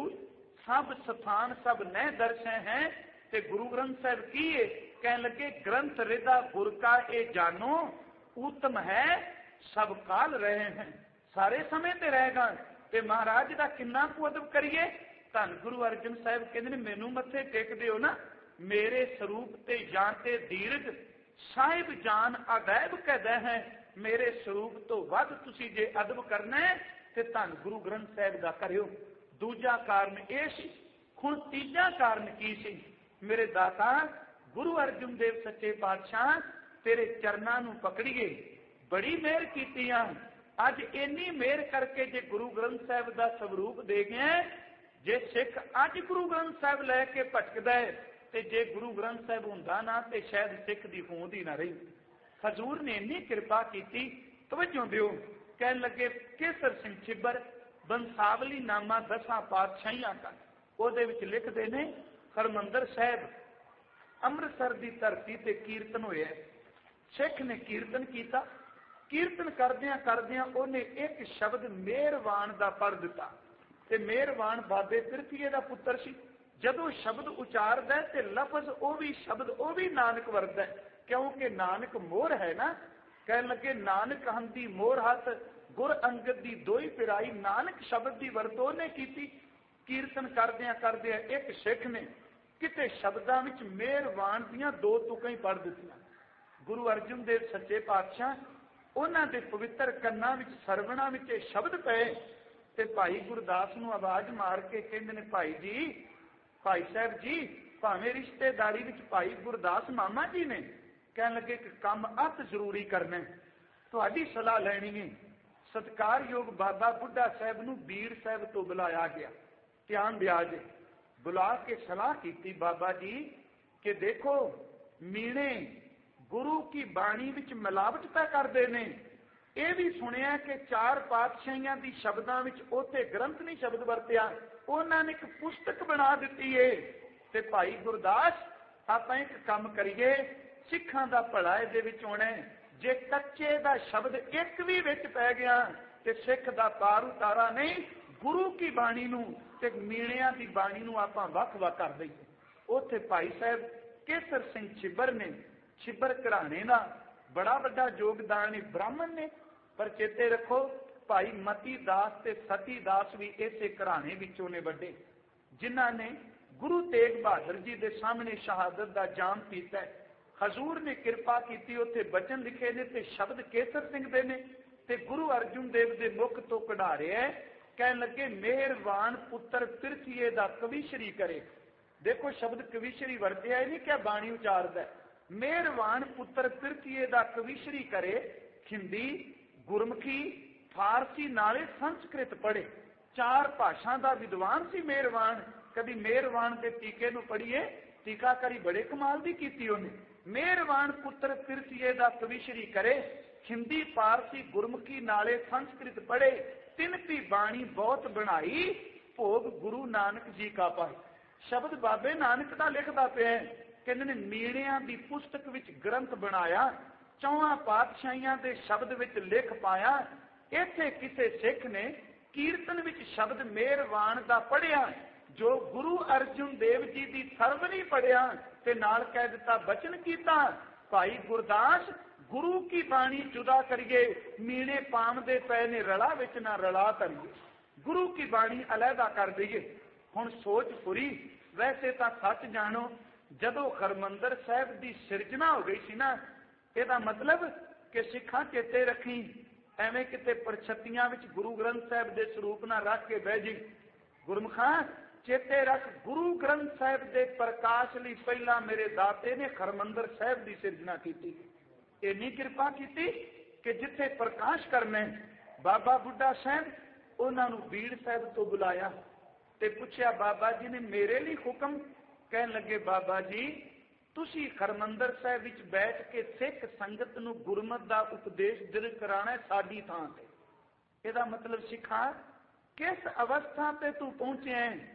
ਸਭ ਸਥਾਨ ਸਭ ਨਹਿ ਦਰਸ਼ੈ ਹੈ। ਤੇ ਗੁਰੂ ਗ੍ਰੰਥ ਸਾਹਿਬ ਕੀ ਹੈ? ਕਹਿਣ ਲੱਗੇ ਗ੍ਰੰਥ ਰਿਦਾ ਗੁਰ ਕਾ ਇਹ ਜਾਨੋ, ਉਤਮ ਹੈ ਸਭ ਕਾਲ ਰਹੇ ਹੈ, ਸਾਰੇ ਸਮੇਂ ਤੇ ਰਹੇਗਾ। ਤੇ ਮਹਾਰਾਜ ਦਾ ਕਿੰਨਾ ਕੁ ਅਦਬ ਕਰੀਏ। ਧੰਨ ਗੁਰੂ ਅਰਜਨ ਸਾਹਿਬ ਕਹਿੰਦੇ ਨੇ, ਮੈਨੂੰ ਮੱਥੇ ਟੇਕਦੇ ਹੋ ਨਾ, ਮੇਰੇ ਸਰੂਪ ਤੇ ਜਾਂ ਤੇ ਦੀਰਘ ਸਾਹਿਬ ਜਾਨ ਅਗੈਬ ਕਹਦਾ ਹੈ। ਮੇਰੇ ਸਰੂਪ ਤੋਂ ਵੱਧ ਤੁਸੀਂ ਜੇ ਅਦਬ ਕਰਨਾ ਹੈ ਤੇ ਧੰਨ ਗੁਰੂ ਗ੍ਰੰਥ ਸਾਹਿਬ ਦਾ ਕਰਿਓ। ਦੂਜਾ ਕਾਰਨ ਇਹ ਸੀ। ਹੁਣ ਤੀਜਾ ਕਾਰਨ ਕੀ ਸੀ? ਮੇਰੇ ਦਾਤਾ ਗੁਰੂ ਅਰਜਨ ਦੇਵ ਸੱਚੇ ਪਾਤਸ਼ਾਹ, ਤੇਰੇ ਚਰਨਾਂ ਨੂੰ ਪਕੜੀਏ, ਬੜੀ ਮਿਹਰ ਕੀਤੀ ਆ। ਅੱਜ ਇੰਨੀ ਮਿਹਰ ਕਰਕੇ ਜੇ ਗੁਰੂ ਗ੍ਰੰਥ ਸਾਹਿਬ ਦਾ ਸਵਰੂਪ ਦੇ ਗਏ, ਜੇ ਸਿੱਖ ਅੱਜ ਗੁਰੂ ਗ੍ਰੰਥ ਸਾਹਿਬ ਲੈ ਕੇ ਭਟਕਦਾ ਹੈ ਤੇ ਜੇ ਗੁਰੂ ਗ੍ਰੰਥ ਸਾਹਿਬ ਹੁੰਦਾ ਨਾ ਤੇ ਸ਼ਾਇਦ ਸਿੱਖ ਦੀ ਹੋਂਦ ਹੀ ਨਾ ਰਹੀ। ਹਜ਼ੂਰ ਨੇ ਇੰਨੀ ਕਿਰਪਾ ਕੀਤੀ। ਤਵੱਜੋ ਦਿਓ, ਕਹਿਣ ਲੱਗੇ ਕੇਸਰ ਸਿੰਘ ਛਿੱਬਰ ਬੰਸਾਵਲੀ ਨਾਮਾ 10 ਪਾਤਸ਼ਾਹੀਆਂ ਦਾ, ਉਹਦੇ ਵਿੱਚ ਲਿਖਦੇ ਨੇ, ਹਰਮੰਦਰ ਸਾਹਿਬ ਅੰਮ੍ਰਿਤਸਰ ਦੀ ਧਰਤੀ ਤੇ ਕੀਰਤਨ ਹੋਇਆ। ਸਿੱਖ ਨੇ ਕੀਰਤਨ ਕੀਤਾ। ਕੀਰਤਨ ਕਰਦਿਆਂ ਕਰਦਿਆਂ ਉਹਨੇ ਇੱਕ ਸ਼ਬਦ ਮਿਹਰਵਾਨ ਦਾ ਪੜ੍ਹ ਦਿੱਤਾ। ਤੇ ਮਿਹਰਵਾਨ ਬਾਬੇ ਪਿਰਥੀਏ ਦਾ ਪੁੱਤਰ ਸੀ। ਜਦੋਂ ਸ਼ਬਦ ਉਚਾਰਦਾ ਤੇ ਲਫ਼ਜ਼ ਉਹ ਵੀ ਸ਼ਬਦ ਉਹ ਵੀ ਨਾਨਕ ਵਰਤਦਾ, ਕਿਉਂਕਿ ਨਾਨਕ ਮੋਹਰ ਹੈ ਨਾ। ਕਹਿਣ ਲੱਗੇ ਨਾਨਕ ਹੰਦੀ ਮੋਹਰ ਹੱਥ, ਗੁਰ ਅੰਗਦ ਦੀ ਦੋਈ ਪਿਰਾਈ, ਨਾਨਕ ਸ਼ਬਦ ਦੀ ਵਰਤੋਂ ਨੇ ਕੀਤੀ। ਕੀਰਤਨ ਕਰਦਿਆਂ ਕਰਦਿਆਂ ਇੱਕ ਸਿੱਖ ਨੇ ਕਿਤੇ ਸ਼ਬਦਾਂ ਵਿੱਚ ਮਿਹਰਵਾਨ ਦੀਆਂ 2 ਤੁਕਾਂ ਹੀ ਪੜ੍ਹ ਦਿੱਤੀਆਂ। ਗੁਰੂ ਅਰਜਨ ਦੇਵ ਸੱਚੇ ਪਾਤਸ਼ਾਹ ਉਹਨਾਂ ਦੇ ਪਵਿੱਤਰ ਕੰਨਾਂ ਵਿੱਚ ਸਰਵਣਾ ਵਿੱਚ ਇਹ ਸ਼ਬਦ ਪਏ ਤੇ ਭਾਈ ਗੁਰਦਾਸ ਨੂੰ ਆਵਾਜ਼ ਮਾਰ ਕੇ ਕਹਿੰਦੇ ਨੇ, ਭਾਈ ਜੀ, ਭਾਈ ਸਾਹਿਬ ਜੀ, ਭਾਵੇਂ ਰਿਸ਼ਤੇਦਾਰੀ ਵਿੱਚ ਭਾਈ ਗੁਰਦਾਸ ਮਾਮਾ ਜੀ ਨੇ, ਕਹਿਣ ਲੱਗੇ ਕਿ ਕੰਮ ਅਤ ਜ਼ਰੂਰੀ ਕਰਨਾ, ਤੁਹਾਡੀ ਸਲਾਹ ਲੈਣੀ ਹੈ। ਸਤਿਕਾਰਯੋਗ ਬਾਬਾ ਬੁੱਢਾ ਸਾਹਿਬ ਨੂੰ ਬੀੜ ਸਾਹਿਬ ਤੋਂ ਬੁਲਾਇਆ ਗਿਆ। ਧਿਆਨ ਦਿਆ ਜੇ, ਬੁਲਾ ਕੇ ਸਲਾਹ ਕੀਤੀ ਬਾਬਾ ਜੀ ਕਿ ਦੇਖੋ ਮੀਣੇ ਗੁਰੂ ਕੀ ਬਾਣੀ ਵਿੱਚ ਮਿਲਾਵਟ ਤਾਂ ਕਰਦੇ ਨੇ। ਇਹ ਵੀ ਸੁਣਿਆ ਕਿ 4 ਪਾਤਸ਼ਾਹੀਆਂ ਦੀ ਸ਼ਬਦਾਂ ਵਿੱਚ ਉੱਥੇ ਗ੍ਰੰਥ ਨਹੀਂ ਸ਼ਬਦ ਵਰਤਿਆ, ਉਹਨਾਂ ਨੇ ਇੱਕ ਪੁਸਤਕ ਬਣਾ ਦਿੱਤੀ ਏ। ਤੇ ਭਾਈ ਗੁਰਦਾਸ, ਆਪਾਂ ਇੱਕ ਕੰਮ ਕਰੀਏ, ਸਿੱਖਾਂ ਦਾ ਭਲਾ ਇਹਦੇ ਵਿੱਚ ਹੋਣਾ। ਜੇ ਕੱਚੇ ਦਾ ਸ਼ਬਦ ਇੱਕ ਵੀ ਵਿੱਚ ਪੈ ਗਿਆ ਤੇ ਸਿੱਖ ਦਾ ਪਾਰ ਉਤਾਰਾ ਨਹੀਂ। ਗੁਰੂ ਕੀ ਬਾਣੀ ਨੂੰ ਤੇ ਮੀਣਿਆਂ ਦੀ ਬਾਣੀ ਨੂੰ ਆਪਾਂ ਵੱਖ-ਵੱਖ ਕਰ ਦਈਏ। ਉੱਥੇ ਭਾਈ ਸਾਹਿਬ ਕੇਸਰ ਸਿੰਘ ਛਿੱਬਰ ਨੇ, ਛਿੱਬਰ ਘਰਾਣੇ ਦਾ ਬੜਾ ਵੱਡਾ ਯੋਗਦਾਨ ਹੈ, ਬ੍ਰਾਹਮਣ ਨੇ। ਪਰ ਚੇਤੇ ਰੱਖੋ, ਭਾਈ ਮਤੀ ਦਾਸ ਤੇ ਸਤੀ ਦਾਸ ਵੀ ਇਸੇ ਘਰਾਣੇ ਵਿੱਚੋਂ ਨੇ ਵੱਡੇ, ਜਿਨ੍ਹਾਂ ਨੇ ਗੁਰੂ ਤੇਗ ਬਹਾਦਰ ਜੀ ਦੇ ਸਾਹਮਣੇ ਸ਼ਹਾਦਤ ਦਾ ਜਾਮ ਪੀਤਾ। ਹਜ਼ੂਰ ਨੇ ਕਿਰਪਾ ਕੀਤੀ, ਉੱਥੇ ਬਚਨ ਲਿਖੇ ਨੇ ਤੇ ਸ਼ਬਦ ਕੇਸਰ ਸਿੰਘ ਦੇ ਨੇ ਤੇ ਗੁਰੂ ਅਰਜਨ ਦੇਵ ਦੇ ਮੁਖ ਤੋਂ ਕਢਾ ਰਿਹਾ। ਕਹਿਣ ਲੱਗੇ ਮਿਹਰਵਾਨ ਪੁੱਤਰ ਪਿਰਥੀਏ ਦਾ ਕਵੀਸ਼ਰੀ ਕਰੇ। ਦੇਖੋ ਸ਼ਬਦ ਕਵੀਸ਼ਰੀ ਵਰਤਿਆ ਹੀ ਨਹੀਂ ਕਿ ਬਾਣੀ ਉਚਾਰਦਾ। ਮਿਹਰਵਾਨ ਪੁੱਤਰ ਪਿਰਥੀਏ ਦਾ ਕਵੀਸ਼ਰੀ ਕਰੇ। ਹਿੰਦੀ, ਗੁਰਮੁਖੀ, ਫਾਰਸੀ ਨਾਲੇ ਸੰਸਕ੍ਰਿਤ ਪੜ੍ਹੇ। 4 ਭਾਸ਼ਾ ਦਾ ਵਿਦਵਾਨ ਸੀ ਮਿਹਰਵਾਨ। ਕਦੀ ਮਿਹਰਵਾਨ ਦੇ ਟੀਕੇ ਨੂੰ ਪੜ੍ਹੀਏ, ਟੀਕਾਕਾਰੀ ਬੜੇ ਕਮਾਲ ਦੀ ਕੀਤੀ ਉਹਨੇ। ਮਿਹਰਵਾਨ ਪੁੱਤਰ ਪਿਰਥੀਏ ਦਾ ਕਵੀਸ਼ਰੀ ਕਰੇ, ਹਿੰਦੀ, ਫਾਰਸੀ, ਗੁਰਮੁਖੀ ਨਾਲੇ ਸੰਸਕ੍ਰਿਤ ਪੜ੍ਹੇ। 3 ਦੀ ਬਾਣੀ ਬਹੁਤ ਬਣਾਈ, ਭੋਗ ਗੁਰੂ ਨਾਨਕ ਜੀ ਕਾ ਪਾਈ। ਸ਼ਬਦ ਬਾਬੇ ਨਾਨਕ ਦਾ ਲਿਖਦਾ ਪਿਆ। ਕਹਿੰਦੇ ਨੇ ਮੀਣਿਆਂ ਦੀ ਪੁਸਤਕ ਵਿੱਚ ਗ੍ਰੰਥ ਬਣਾਇਆ, 4 ਪਾਤਸ਼ਾਹੀਆਂ ਦੇ ਸ਼ਬਦ ਵਿੱਚ ਲਿਖ ਪਾਇਆ। ਇੱਥੇ ਕਿਸੇ ਸਿੱਖ ਨੇ ਕੀਰਤਨ ਵਿੱਚ ਸ਼ਬਦ ਮਿਹਰਵਾਨ ਦਾ ਪੜ੍ਹਿਆ, ਜੋ ਗੁਰੂ ਅਰਜਨ ਦੇਵ ਜੀ ਦੀ ਸਰਵਣੀ ਪੜ੍ਹਿਆ ਤੇ ਨਾਲ ਕਹਿ ਦਿੱਤਾ, ਬਚਨ ਕੀਤਾ, ਭਾਈ ਗੁਰਦਾਸ ਗੁਰੂ ਕੀ ਬਾਣੀ ਜੁਦਾ ਕਰੀਏ, ਮੀਣੇ ਪਾਮਦੇ ਪਏ ਨੇ ਰਲਾ ਵਿੱਚ ਨਾ ਰਲਾ ਕਰੀਏ, ਗੁਰੂ ਕੀ ਬਾਣੀ ਅਲੱਗਾ ਕਰ ਦਈਏ। ਹੁਣ ਸੋਚ ਪੂਰੀ। ਵੈਸੇ ਤਾਂ ਸੱਚ ਜਾਣੋ, ਜਦੋਂ ਹਰਮੰਦਰ ਸਾਹਿਬ ਦੀ ਸਿਰਜਣਾ ਹੋ ਗਈ ਸੀ ਨਾ, ਇਹਦਾ ਮਤਲਬ ਕਿ ਸਿੱਖਾਂ ਚੇਤੇ ਰੱਖੀ, ਐਵੇਂ ਕਿਤੇ ਪਰਛਤੀਆਂ ਵਿੱਚ ਗੁਰੂ ਗ੍ਰੰਥ ਸਾਹਿਬ ਦੇ ਸਰੂਪ ਨਾਲ ਰੱਖ ਕੇ ਬਹਿ ਜੀ। ਗੁਰਮੁਖਾਂ ਚੇਤੇ ਰੱਖ, ਗੁਰੂ ਗ੍ਰੰਥ ਸਾਹਿਬ ਦੇ ਪ੍ਰਕਾਸ਼ ਲਈ ਪਹਿਲਾਂ ਮੇਰੇ ਦਾਤੇ ਨੇ ਹਰਮੰਦਰ ਸਾਹਿਬ ਦੀ ਸਿਰਜਣਾ ਕੀਤੀ। ਇੰਨੀ ਕਿਰਪਾ ਕੀਤੀ ਕਿ ਜਿੱਥੇ ਪ੍ਰਕਾਸ਼ ਕਰਨਾ, ਬਾਬਾ ਬੁੱਢਾ ਸਾਹਿਬ ਉਹਨਾਂ ਨੂੰ ਬੀੜ ਸਾਹਿਬ ਤੋਂ ਬੁਲਾਇਆ ਤੇ ਪੁੱਛਿਆ, ਬਾਬਾ ਜੀ ਨੇ ਮੇਰੇ ਲਈ ਹੁਕਮ? ਕਹਿਣ ਲੱਗੇ, ਬਾਬਾ ਜੀ ਤੁਸੀਂ ਹਰਮੰਦਰ ਸਾਹਿਬ ਵਿੱਚ ਬੈਠ ਕੇ ਸਿੱਖ ਸੰਗਤ ਨੂੰ ਗੁਰਮਤਿ ਦਾ ਉਪਦੇਸ਼ ਦਿਲ ਕਰਾਣਾ ਸਾਡੀ ਥਾਂ ਤੇ। ਇਹਦਾ ਮਤਲਬ ਸਿੱਖਾ ਕਿਸ ਅਵਸਥਾ ਤੇ ਤੂੰ ਪਹੁੰਚਿਆ?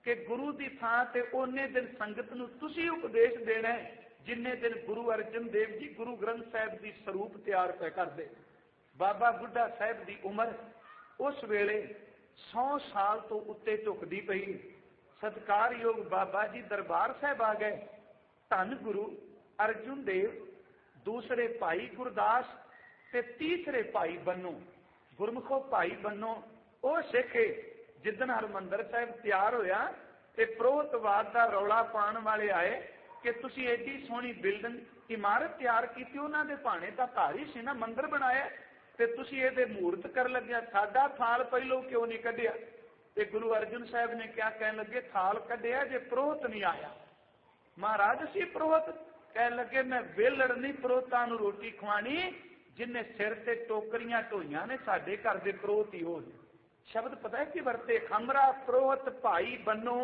कि गुरु की थां ते उन्ने दिन संगत नूं तुसीं उपदेश देना है जिन्ने दिन गुरु अर्जन देव जी गुरु ग्रंथ साहिब की स्वरूप तैयार पे करते। बाबा बुढ़ा साहिब की उम्र उस वेले 100 साल तो उत्ते झुकदी पई। सत्कारयोग बाबा जी दरबार साहिब आ गए। धन गुरु अर्जुन देव, दूसरे भाई गुरदास ते तीसरे भाई बन्नो। गुरमुखो भाई बन्नो वो सिख जिदन हरमंदर साहिब तैयार होया ते प्रोहतवाद का रौला पाने वाले आए कि तुसी एडी सोहनी बिल्डिंग इमारत तैयार की, उन्होंने दे भाणे दा घर ही सी ना, मंदिर बनाया ते तुसी इहदे मूर्त कर लग्या, साडा थाल पहलों क्यों नहीं कढ़िया? ते गुरु अर्जुन साहब ने क्या कहन लगे, थाल कढ़िया जे प्रोहत नहीं आया। महाराज असी प्रोहत कह लगे, मैं वेलड़ नहीं प्रोहतां नूं रोटी खवानी, जिन्हें सिर ते टोकरियां ढोईयां ने साडे घर दे प्रोहत ही हो। शब्द पता है कि वरते, खमरा प्रोहत भाई बनो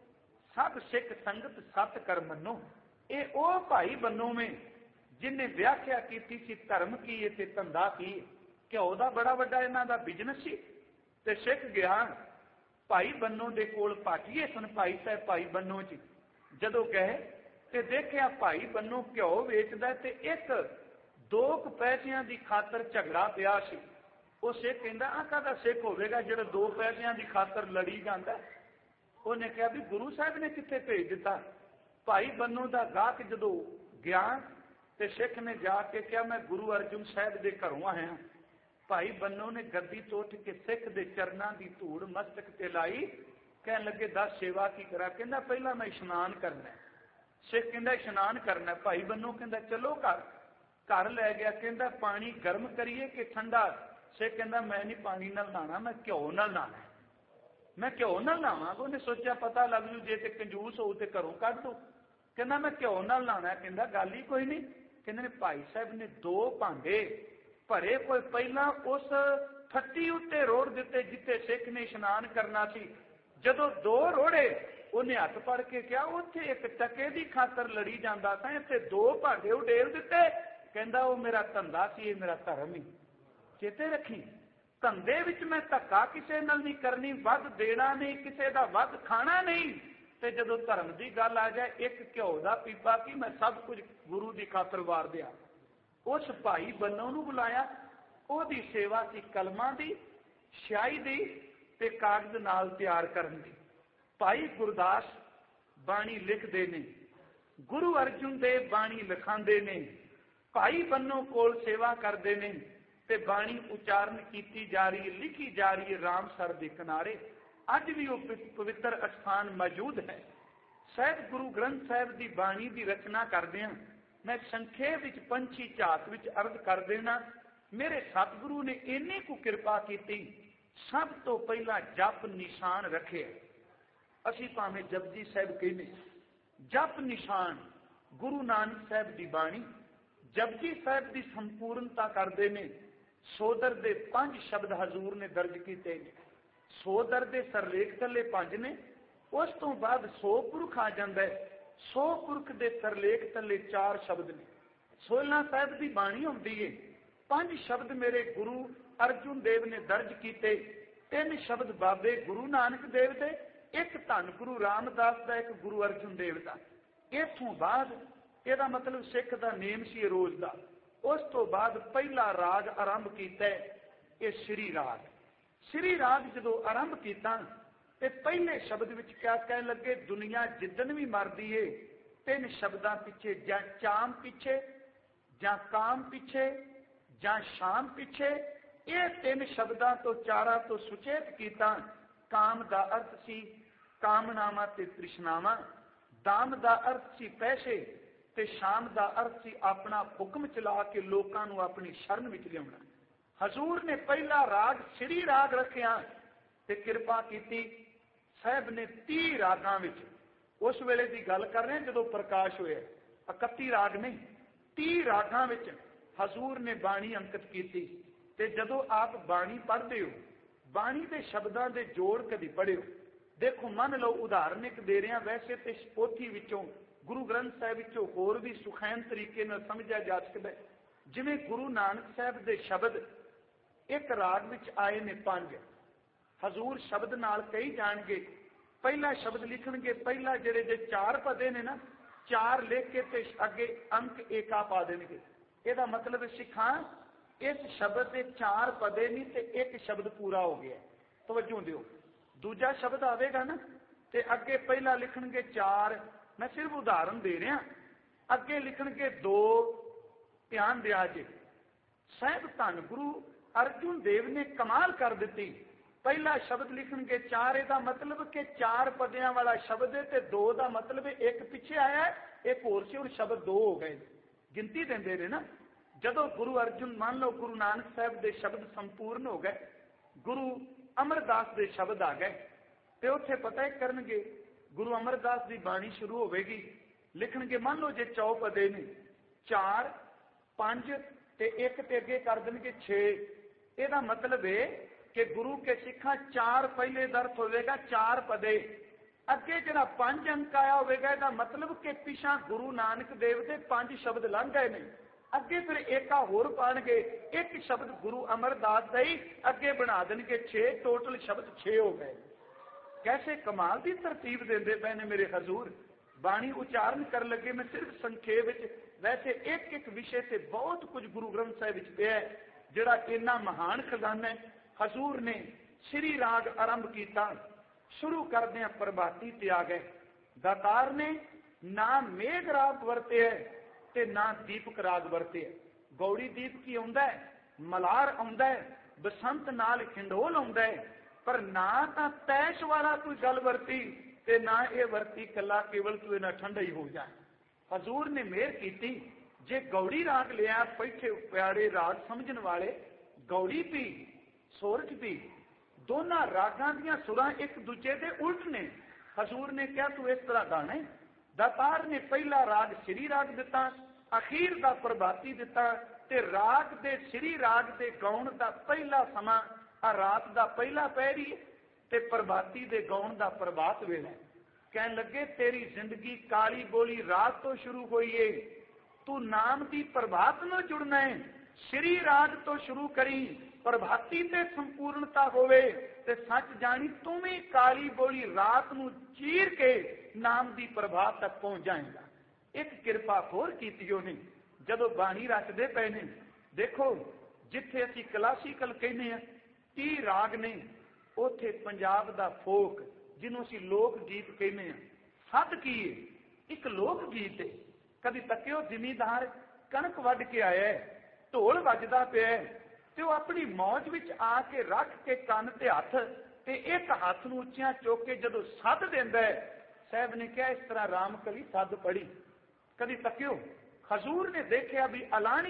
सब सिख संगत सत कर मनो। ये ओ भाई बनो में जिन्हें व्याख्या की सी धर्म की ते धंधा की। घ्यो का बड़ा वड्डा इन्हां दा बिजनस सी ते सिख गया भाई बन्नो दे कोल पाटिए सन। भाई साहब भाई बन्नो जी जदों गए ते देखिया भाई बन्नो घ्यो वेचदा ते एक 2 पैसिਆਂ की खातर झगड़ा पिया सी। वो सिख कहंदा आ काहदा सिख होवेगा जिहड़ा 2 पैसिਆਂ की खातर लड़ी जांदा। उन्हें कहा भी गुरु साहब ने कित्थे भेज दिता। भाई बन्नो का गाहक जदों गया ते सिख ने जाके कहा मैं गुरु अर्जुन साहब के घरों आया। भाई बन्नो ने गद्दी तो उठ के सिख के चरणों की धूड़ मस्तक ते लाई। कह लगे 10 सेवा की करा? कहंदा पहला मैं इशनान करना। सिख कहंदा इशनान करना। भाई बन्नो कहंदा चलो घर लै गया। कहंदा पानी गर्म करिए कि ठंडा? सिख कहंदा मैं नहीं पानी नाल नहाना, मैं घ्यो नाल नहाना। मैं घ्यो नाल नहावांगा। उन्हें सोचा पता लग जू जे ते कंजूस हो ते घरों कढ दो। कहंदा मैं घ्यो नाल नहाना। कहंदा गल ही कोई नहीं। कहंदे ने भाई साहब ने 2 भांडे भरे कोई पहला उस फट्टी उत्ते रोड़ दिते जिते सिख ने इशनान करना सी। जदों 2 रोड़े उन्हें हथ फड़ के कहा उत्थे एक टके की खातर लड़ी जांदा सा, इत्थे 2 भांडे उडेल दिते। कहंदा वो मेरा धंधा सी, ये मेरा धर्म ही। चेते रखी धंधे विच मैं धक्का किसे नाल नहीं करनी, वध देना नहीं, किसे दा वध खाना नहीं। ते जदों धर्म की गल आ जाए एक घ्यो का पीपा की मैं सब कुछ गुरु की खातर वार दिया। उस भाई बन्नो नूं बुलाया। ओदी सेवा सी कलमां दी, स्याही दी ते कागज नाल तैयार करन दी। भाई गुरदास बाणी लिखदे ने, गुरु अर्जुन देव बाणी लिखांदे ने, भाई बन्नो कोल सेवा करदे ने ते बाणी उचारण कीती जा रही है, लिखी जा रही है रामसर के किनारे। अज भी वो पवित्र स्थान मौजूद है। शायद गुरु ग्रंथ साहिब की बाणी की रचना करदे हां मैं संखेप विच पंछी झात विच अर्ज कर देना। मेरे सतगुरु ने इन्नी को कृपा की, सब तो पहला जप निशान रखे। असी भावें जपजी साहिब कहने, जप निशान गुरु नानक साहिब की बाणी जपजी साहिब की संपूर्णता करते हैं। सोदर के 5 शब्द हजूर ने दर्ज किए। सोदर के सरलेख थले 5 ने, उस तो बाद 100 पुरख आ जाता है। 100 पुरख के सरलेख थले 4 शब्द ने। 16 साहिब की बाणी होती है। 5 शब्द मेरे गुरु अर्जुन देव ने दर्ज किए। 3 शब्द बाबे गुरु नानक देव दे, एक धन गुरु रामदास का, एक गुरु अर्जुन देव का। इथों बाद यदा मतलब सिख का नेम सी रोज का। उस तो बाद पहला राग आरंभ किया ये श्री राग। श्री राग जो आरंभ किया ते पहले शब्द विच क्या कह लगे, दुनिया जिदन भी मरदी है 3 शब्दों पिछे, जा चाम पिछे, जा काम पिछे, जा शाम पिछे। ये 3 शब्दों तो 4 तो सुचेत किया। काम का अर्थ सी कामनावां ते तृष्णावां, दाम का अर्थ सी पैसे, ते शाम का अर्थ सी अपना हुक्म चला के लोगों को अपनी शरण विच लियाउणा। हजूर ने पहला राग श्री राग रखिया ते कृपा की। साहब ने 30 रागां विच, उस वेले की गल कर रहे हैं जो प्रकाश होया, 31 राग नहीं 30 रागां विच हजूर ने बाणी अंकित की। ते जदों आप बाणी पढ़ते हो, बाणी के शब्दों के जोड़ कभी पढ़ियो। देखो मन लो उदाहरण एक दे रहे हैं, वैसे तो इस पोथी विचों गुरु ग्रंथ साहिब विचों होर भी सुखैन तरीके नाल समझा जा सकता है। जिवें गुरु नानक साहिब के शब्द एक राग विच आए ने 5, हजूर शब्द नाल कही जाणगे पहला शब्द लिखणगे, पहला जेडे जे 4 पदे ने ना, 4 लिख के ते अगे अंक एका पा देणगे। ਇਹਦਾ मतलब सिखा इस शब्द के 4 पदे नहीं ते एक शब्द पूरा हो गया। तवज्जो दिओ, दूजा शब्द आवेगा ना ते अगे पहला लिखणगे 4, मैं सिर्फ उदाहरण दे रहा, अगे लिखणगे 2, ध्यान दिया जी। साहब धन गुरु अर्जुन देव ने कमाल कर दी। पहला शब्द लिखणगे 4, ਇਹਦਾ मतलब कि 4 पदियां वाला शब्द है ते 2 का मतलब एक पिछे आया है, एक होर सी, हुण शब्द 2 हो गए। गिनती देंदे रहे ना, जदों गुरु अर्जुन मान लो गुरु नानक साहब के शब्द संपूर्ण हो गए, गुरु अमरदास के शब्द आ गए, तो उत्थे पता है करनगे गुरु अमरदास की बाणी शुरू होगी, लिखणगे मान लो जे 4 पदे ने, 4, 5 ते 1 ते अगे कर देंगे 6। ਇਹਦਾ मतलब है कि गुरु के सिखा 4 पहले दर्थ होगा, 4 पदे अगे जरा 5 अंक आया होगा, इसका मतलब कि पिछा गुरु नानक देव के 5 शब्द लंघ गए ने, अगे फिर एका होर पाणगे, एक शब्द गुरु अमरदास का ही अगे बना देंगे 6, टोटल शब्द 6 हो गए। कैसे कमाल की तरतीब देंदे पे ने मेरे हजूर। बाणी उच्चारण कर लगे मैं सिर्फ संखेप विच, वैसे एक एक विषय से बहुत कुछ गुरु ग्रंथ साहिब विच पिया है, जिहड़ा इन्ना महान खजाना है। हजूर ने श्री राग आरंभ किया, शुरू करदे प्रभाती ते आ गए। दातार ने ना मेघ राग वरते है ते ना दीपक राग वरते है। गौड़ी दीप की आउंदा है, मलार आउंदा है, बसंत नाल खिंडोल आउंदा है, पर ना तां तैश वाला कोई गल वरती ते ना ये वरती कला केवल तू इन्ना ठंडा ही हो जाए। हजूर ने मेहर की, जे गौड़ी राग लिया बैठे प्यारे राग समझन वाले, गौड़ी भी सोरठ भी दोनों रागां दियां सुरां एक दूजे दे उल्ट ने। हजूर ने कहा तू इस तरह गाना है। दातार ने पहला राग श्री राग दिता, अखीर का प्रभाती दिता, ते राग दे श्री राग दे गाउण का पहला समा रात का पहला पहरी ते प्रभाती दे गाउण का प्रभात वेला। कहन लगे तेरी जिंदगी काली बोली रात तो शुरू हुई है, तू नाम की प्रभात में जुड़ना है, श्री राग तो शुरू करी, प्रभाती ते संपूर्णता होवे ते सच जानी तू भी काली बोली रात नू चीर के नाम की प्रभात तक पहुंच जाएगा। एक कृपा होर कीती उन्हें, जदों बाणी रचदे पे ने, देखो जिथे असीं क्लासीकल कहने हैं 30 राग ने, उथे पंजाब दा फोक जिन्हों असीं लोक गीत कहने हैं, सद की है एक लोक गीत है। कभी तकियो जिमीदार कणक वढ के आया है, ढोल वजदा पिया है, ते वो अपनी मौज विच आके रख के कन ते हथ ते एक हाथ नूं उच्चियां चुक के जदों सद दिंदा है, साहब ने कहा इस तरह राम कली सद पढ़ी। कभी तकियो हजूर ने देखा भी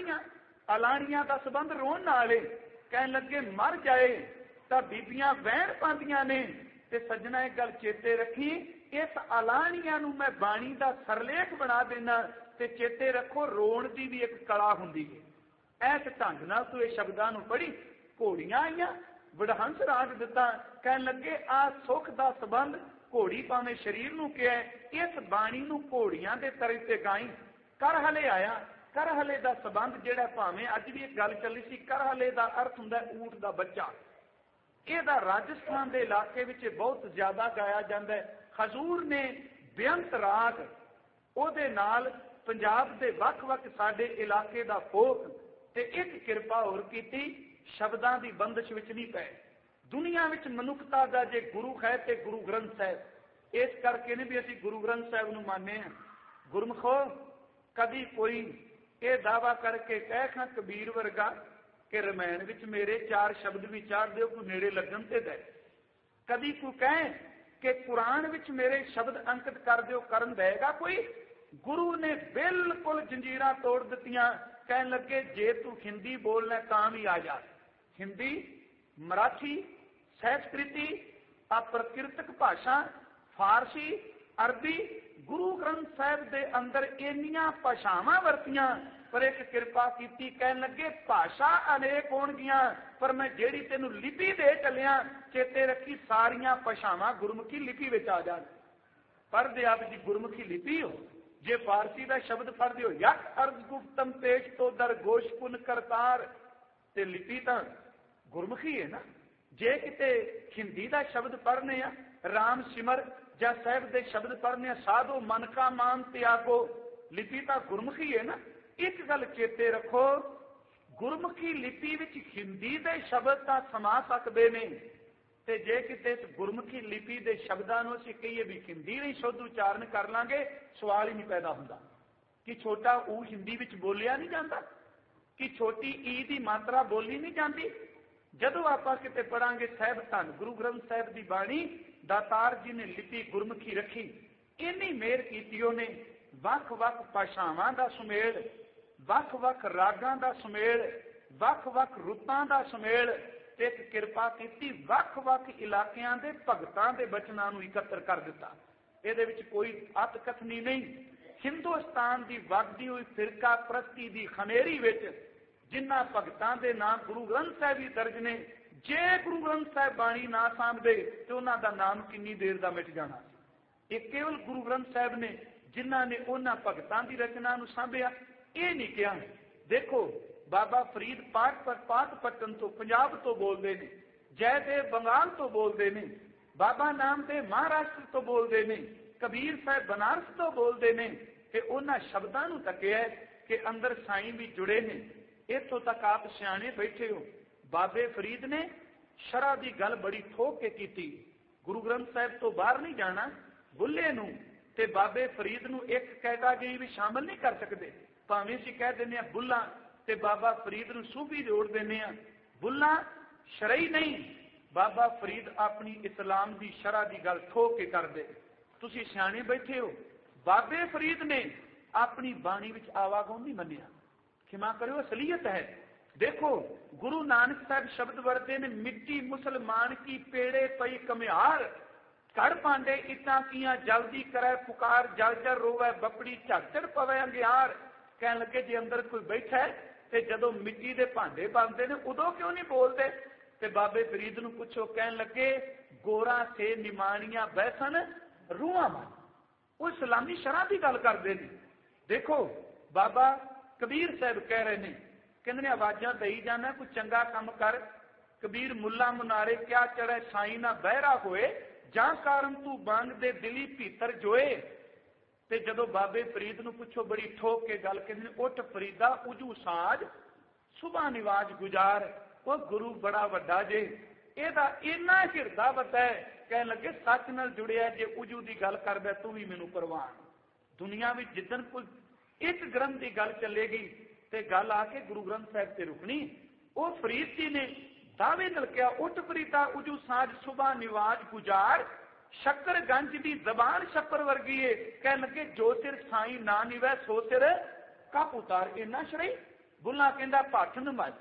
अलानियां का संबंध रोन नाल है, कहन लगे मर जाए तां बीबियां वहण पांदियां ने, ते सज्जना एक गल चेते रखी, इस अलानियां नूं मैं बाणी का सरलेख बना देना, ते चेते रखो रोण की भी एक कला हुंदी है। ऐस ढंग नाल तू इस शब्दां नूं पढ़ी। घोड़ियां आईयां, वडहंस राग दिता, कहन लगे आ सुख का संबंध घोड़ी भावें शरीर नूं किया है, इस बाणी नूं घोड़ियां दे तरे ते गाई। करहले आया, करहले का संबंध जिहड़ा भावें अज भी एक गल चली सी, करहले का अर्थ हुंदा ऊंट का बच्चा, ਇਹਦਾ राजस्थान के इलाके में बहुत ज्यादा गाया जाता है। हजूर ने बेअंत राग ਉਹਦੇ ਨਾਲ पंजाब के ਵੱਖ-ਵੱਖ साडे इलाके का फोक ते एक कृपा होर कीती, शब्दां की बंदिश विच नहीं पए। दुनिया विच मनुखता का जे गुरु है तो गुरु ग्रंथ साहिब, इस करके नहीं भी असीं गुरु ग्रंथ साहिब नूं माने हैं। गुरमुखो कभी कोई ये दावा करके कह खां कबीर वर्गा कि रमैन विच मेरे 4 शब्द विचार दिओ कोई नेड़े लगन ते दे, कभी कोई कहे कि कुरान विच मेरे शब्द अंकित कर दिओ करन देगा कोई। गुरु ने बिल्कुल जंजीरां तोड़ दित्तियां, कहन लगे जे तू हिंदी बोलना तां भी आ जा। हिंदी, मराठी, संस्कृति, अप्रकृतक भाषा, फारसी, अरबी, गुरु ग्रंथ साहिब दे अंदर इन्नियां भाषावां वरतियां, पर एक कृपा की, कहन लगे भाषा अनेक होणगियां, पर मैं जेड़ी तेनू लिपि दे चलिया चेते रखी सारियां भाषावां गुरमुखी लिपि विच आ जाण। पढ़दे आप जी गुरमुखी लिपि हो, जे फारसी का शब्द पढ़दे हो यक अर्ज गुप्तम पेश तो दर गोश पुन करतार, ते लिपि तां गुरमुखी है ना। जे किते हिंदी का शब्द पढ़ने आ राम सिमर ਜਾਂ ਸਾਹਿਬ ਦੇ ਸ਼ਬਦ ਪੜ੍ਹਨੇ ਸਾਧੋ ਮਨ ਕਾ ਮਾਨ ਤਿਆਗੋ। ਲਿਪੀ ਤਾਂ ਗੁਰਮੁਖੀ ਹੈ ਨਾ। ਇੱਕ ਗੱਲ ਚੇਤੇ ਰੱਖੋ, ਗੁਰਮੁਖੀ ਲਿਪੀ ਵਿੱਚ ਹਿੰਦੀ ਦੇ ਸ਼ਬਦ ਤਾਂ ਸਮਾ ਸਕਦੇ ਨੇ, ਤੇ ਜੇ ਕਿਤੇ ਗੁਰਮੁਖੀ ਲਿਪੀ ਦੇ ਸ਼ਬਦਾਂ ਨੂੰ ਅਸੀਂ ਕਹੀਏ ਵੀ ਹਿੰਦੀ ਨਹੀਂ ਸ਼ੁੱਧ ਉਚਾਰਨ ਕਰ ਲਾਂਗੇ, ਸਵਾਲ ਹੀ ਨਹੀਂ ਪੈਦਾ ਹੁੰਦਾ ਕਿ ਛੋਟਾ ਊ ਹਿੰਦੀ ਵਿੱਚ ਬੋਲਿਆ ਨਹੀਂ ਜਾਂਦਾ, ਕਿ ਛੋਟੀ ਈ ਦੀ ਮਾਤਰਾ ਬੋਲੀ ਨਹੀਂ ਜਾਂਦੀ। ਜਦੋਂ ਆਪਾਂ ਕਿਤੇ ਪੜਾਂਗੇ ਸਾਹਿਬ ਧੰਨ ਗੁਰੂ ਗ੍ਰੰਥ ਸਾਹਿਬ ਦੀ ਬਾਣੀ, ਦਾਤਾਰ ਜੀ ਨੇ ਲਿਪੀ ਗੁਰਮੁਖੀ ਰੱਖੀ, ਇੰਨੀ ਮਿਹਰ ਕੀਤੀ ਉਹਨੇ। ਵੱਖ-ਵੱਖ ਭਾਸ਼ਾਵਾਂ ਦਾ ਸੁਮੇਲ, ਵੱਖ-ਵੱਖ ਰਾਗਾਂ ਦਾ ਸੁਮੇਲ, ਵੱਖ-ਵੱਖ ਰੁੱਤਾਂ ਦਾ ਸੁਮੇਲ, ਤੇ ਇੱਕ ਕਿਰਪਾ ਕੀਤੀ ਵੱਖ-ਵੱਖ ਇਲਾਕਿਆਂ ਦੇ ਭਗਤਾਂ ਦੇ ਬਚਨਾਂ ਨੂੰ ਇਕੱਤਰ ਕਰ ਦਿੱਤਾ। ਇਹਦੇ ਵਿੱਚ ਕੋਈ ਅਤ ਕਥਨੀ ਨਹੀਂ। ਹਿੰਦੁਸਤਾਨ ਦੀ ਵਗਦੀ ਹੋਈ ਫਿਰਕਾ ਪ੍ਰਸਤੀ ਦੀ ਖਨੇਰੀ ਵਿੱਚ ਜਿਨ੍ਹਾਂ ਭਗਤਾਂ ਦੇ ਨਾਮ ਗੁਰੂ ਗ੍ਰੰਥ ਸਾਹਿਬ ਹੀ ਦਰਜ ਨੇ, ਜੇ ਗੁਰੂ ਗ੍ਰੰਥ ਸਾਹਿਬ ਬਾਣੀ ਨਾ ਸਾਂਭਦੇ ਤੇ ਉਹਨਾਂ ਦਾ ਨਾਮ ਕਿੰਨੀ ਦੇਰ ਦਾ ਮਿਟ ਜਾਣਾ ਸੀ। ਇਹ ਕੇਵਲ ਗੁਰੂ ਗ੍ਰੰਥ ਸਾਹਿਬ ਨੇ ਜਿਨ੍ਹਾਂ ਨੇ ਉਹਨਾਂ ਭਗਤਾਂ ਦੀ ਰਚਨਾ ਨੂੰ ਸਾਂਭਿਆ। ਇਹ ਨਹੀਂ ਕਿਹਾ। ਦੇਖੋ ਬਾਬਾ ਫਰੀਦ ਪਾਟਪਟਨ ਤੋਂ ਪੰਜਾਬ ਤੋਂ ਬੋਲਦੇ ਨੇ, ਜੈਦੇਵ ਬੰਗਾਲ ਤੋਂ ਬੋਲਦੇ ਨੇ, ਬਾਬਾ ਨਾਮਦੇਵ ਮਹਾਰਾਸ਼ਟਰ ਤੋਂ ਬੋਲਦੇ ਨੇ, ਕਬੀਰ ਸਾਹਿਬ ਬਨਾਰਸ ਤੋਂ ਬੋਲਦੇ ਨੇ, ਤੇ ਉਹਨਾਂ ਸ਼ਬਦਾਂ ਨੂੰ ਤੱਕਿਆ ਕਿ ਅੰਦਰ ਸਾਈਂ ਵੀ ਜੁੜੇ ਨੇ। ਇੱਥੋਂ ਤੱਕ ਆਪ ਸਿਆਣੇ ਬੈਠੇ ਹੋ। ਬਾਬੇ ਫਰੀਦ ਨੇ ਸ਼ਰ੍ਹਾ ਦੀ ਗੱਲ ਬੜੀ ਠੋਕ ਕੇ ਕੀਤੀ, ਗੁਰੂ ਗ੍ਰੰਥ ਸਾਹਿਬ ਤੋਂ ਬਾਹਰ ਨਹੀਂ ਜਾਣਾ। ਬੁੱਲੇ ਨੂੰ ਤੇ ਬਾਬੇ ਫਰੀਦ ਨੂੰ ਇੱਕ ਕੈਟਾਗਰੀ ਵੀ ਸ਼ਾਮਲ ਨਹੀਂ ਕਰ ਸਕਦੇ। ਭਾਵੇਂ ਅਸੀਂ ਕਹਿ ਦਿੰਦੇ ਹਾਂ ਬੁੱਲਾ, ਤੇ ਬਾਬਾ ਫਰੀਦ ਨੂੰ ਸੂਫੀ ਜੋੜ ਦਿੰਦੇ ਆ। ਬੁੱਲਾ ਸ਼ਰਈ ਨਹੀਂ, ਬਾਬਾ ਫਰੀਦ ਆਪਣੀ ਇਸਲਾਮ ਦੀ ਸ਼ਰ੍ਹਾ ਦੀ ਗੱਲ ਠੋਕ ਕੇ ਕਰਦੇ। ਤੁਸੀਂ ਸਿਆਣੇ ਬੈਠੇ ਹੋ। ਬਾਬੇ ਫਰੀਦ ਨੇ ਆਪਣੀ ਬਾਣੀ ਵਿੱਚ ਆਵਾਗੌਣ ਨਹੀਂ ਮੰਨਿਆ। ਖਿਮਾ ਕਰਿਓ, ਅਸਲੀਅਤ ਹੈ। ਦੇਖੋ ਗੁਰੂ ਨਾਨਕ ਸਾਹਿਬ ਸ਼ਬਦ ਵਰਤੇ ਨੇ, ਮਿੱਟੀ ਮੁਸਲਮਾਨ ਕੀ ਪੇੜੇ ਪਈ ਕਮਿਆਰ, ਘੜ ਭਾਂਡੇ ਇੱਟਾਂ ਕੀਆਂ ਜਲਦੀ ਕਰੇ ਪੁਕਾਰ, ਜਲ ਜਲ ਰੋਵੇ ਬੱਪੜੀ ਝਾਕੜ ਪਵੇ ਅੰਗਿਆਰ। ਕਹਿਣ ਲੱਗੇ ਜੇ ਅੰਦਰ ਕੋਈ ਬੈਠਾ ਤੇ ਜਦੋਂ ਮਿੱਟੀ ਦੇ ਭਾਂਡੇ ਬਣਦੇ ਨੇ ਉਦੋਂ ਕਿਉਂ ਨਹੀਂ ਬੋਲਦੇ? ਤੇ ਬਾਬੇ ਫਰੀਦ ਨੂੰ ਪੁੱਛੋ, ਕਹਿਣ ਲੱਗੇ ਗੋਰਾ ਸੇ ਨਿਮਾਣੀਆਂ ਬੈਸਨ ਰੂਹਾਂ ਮਨ। ਉਹ ਇਸਲਾਮੀ ਸ਼ਰ੍ਹਾ ਦੀ ਗੱਲ ਕਰਦੇ ਨੇ। ਦੇਖੋ ਬਾਬਾ ਕਬੀਰ ਸਾਹਿਬ ਕਹਿ ਰਹੇ ਨੇ, ਕਹਿੰਦੇ ਨੇ ਆਵਾਜ਼ਾਂ ਦਈ ਜਾਣਾ, ਕੋਈ ਚੰਗਾ ਕੰਮ ਕਰ। ਕਬੀਰ ਮੁੱਲਾ ਮੁਨਾਰੇ ਕਿਆ ਚੜ੍ਹੇ ਸਾਈਂ ਨਾ ਬਹਿਰਾ ਹੋਏ, ਜਾਂ ਕਾਰਨ ਤੂੰ ਬੰਗ ਦੇ ਦਿਲੀ ਭੀਤਰ ਜੋਏ। ਤੇ ਜਦੋਂ ਬਾਬੇ ਫਰੀਦ ਨੂੰ ਪੁੱਛੋ ਬੜੀ ਠੋਕ ਕੇ ਗੱਲ, ਕਹਿੰਦੇ ਨੇ ਉੱਠ ਫਰੀਦਾ ਉਜੂ ਸਾਜ ਸੁਬਾ ਨਿਵਾਜ ਗੁਜ਼ਾਰ। ਉਹ ਗੁਰੂ ਬੜਾ ਵੱਡਾ ਜੇ, ਇਹਦਾ ਇੰਨਾ ਹਿਰਦਾ ਵੱਡਾ ਹੈ। ਕਹਿਣ ਲੱਗੇ ਸੱਚ ਨਾਲ ਜੁੜਿਆ, ਜੇ ਉਜੂ ਦੀ ਗੱਲ ਕਰਦਾ ਤੂੰ ਵੀ ਮੈਨੂੰ ਪ੍ਰਵਾਨ। ਦੁਨੀਆ ਵਿੱਚ ਜਿੱਦਣ ਕੋਈ ਇੱਕ ਗ੍ਰੰਥ ਦੀ ਗੱਲ ਚੱਲੇਗੀ ਤੇ ਗੱਲ ਆ ਕੇ ਗੁਰੂ ਗ੍ਰੰਥ ਸਾਹਿਬ ਤੇ ਰੁਕਣੀ। ਉਹ ਫਰੀਦ ਜੀ ਨੇ ਦਾਅਵੇ ਨਾਲ ਕਿਹਾ, ਉੱਠ ਫਰੀਦਾ ਉਜੂ ਸਾਜ ਸੁਬਾ ਨਿਵਾਜ ਗੁਜ਼ਾਰ। ਸ਼ੱਕਰ ਗੰਜ ਦੀ ਜ਼ਬਾਨ ਛੱਪਰ ਵਰਗੀ ਏ। ਕਹਿਣ ਲੱਗੇ ਜੋ ਸਿਰ ਸਾਈਂ ਨਾ ਨਿਵੈ ਸੋ ਸਿਰ ਕੱਪ ਉਤਾਰ। ਇੰਨਾ ਸ਼ਰਈ। ਬੁੱਲਾ ਕਹਿੰਦਾ ਭੱਠ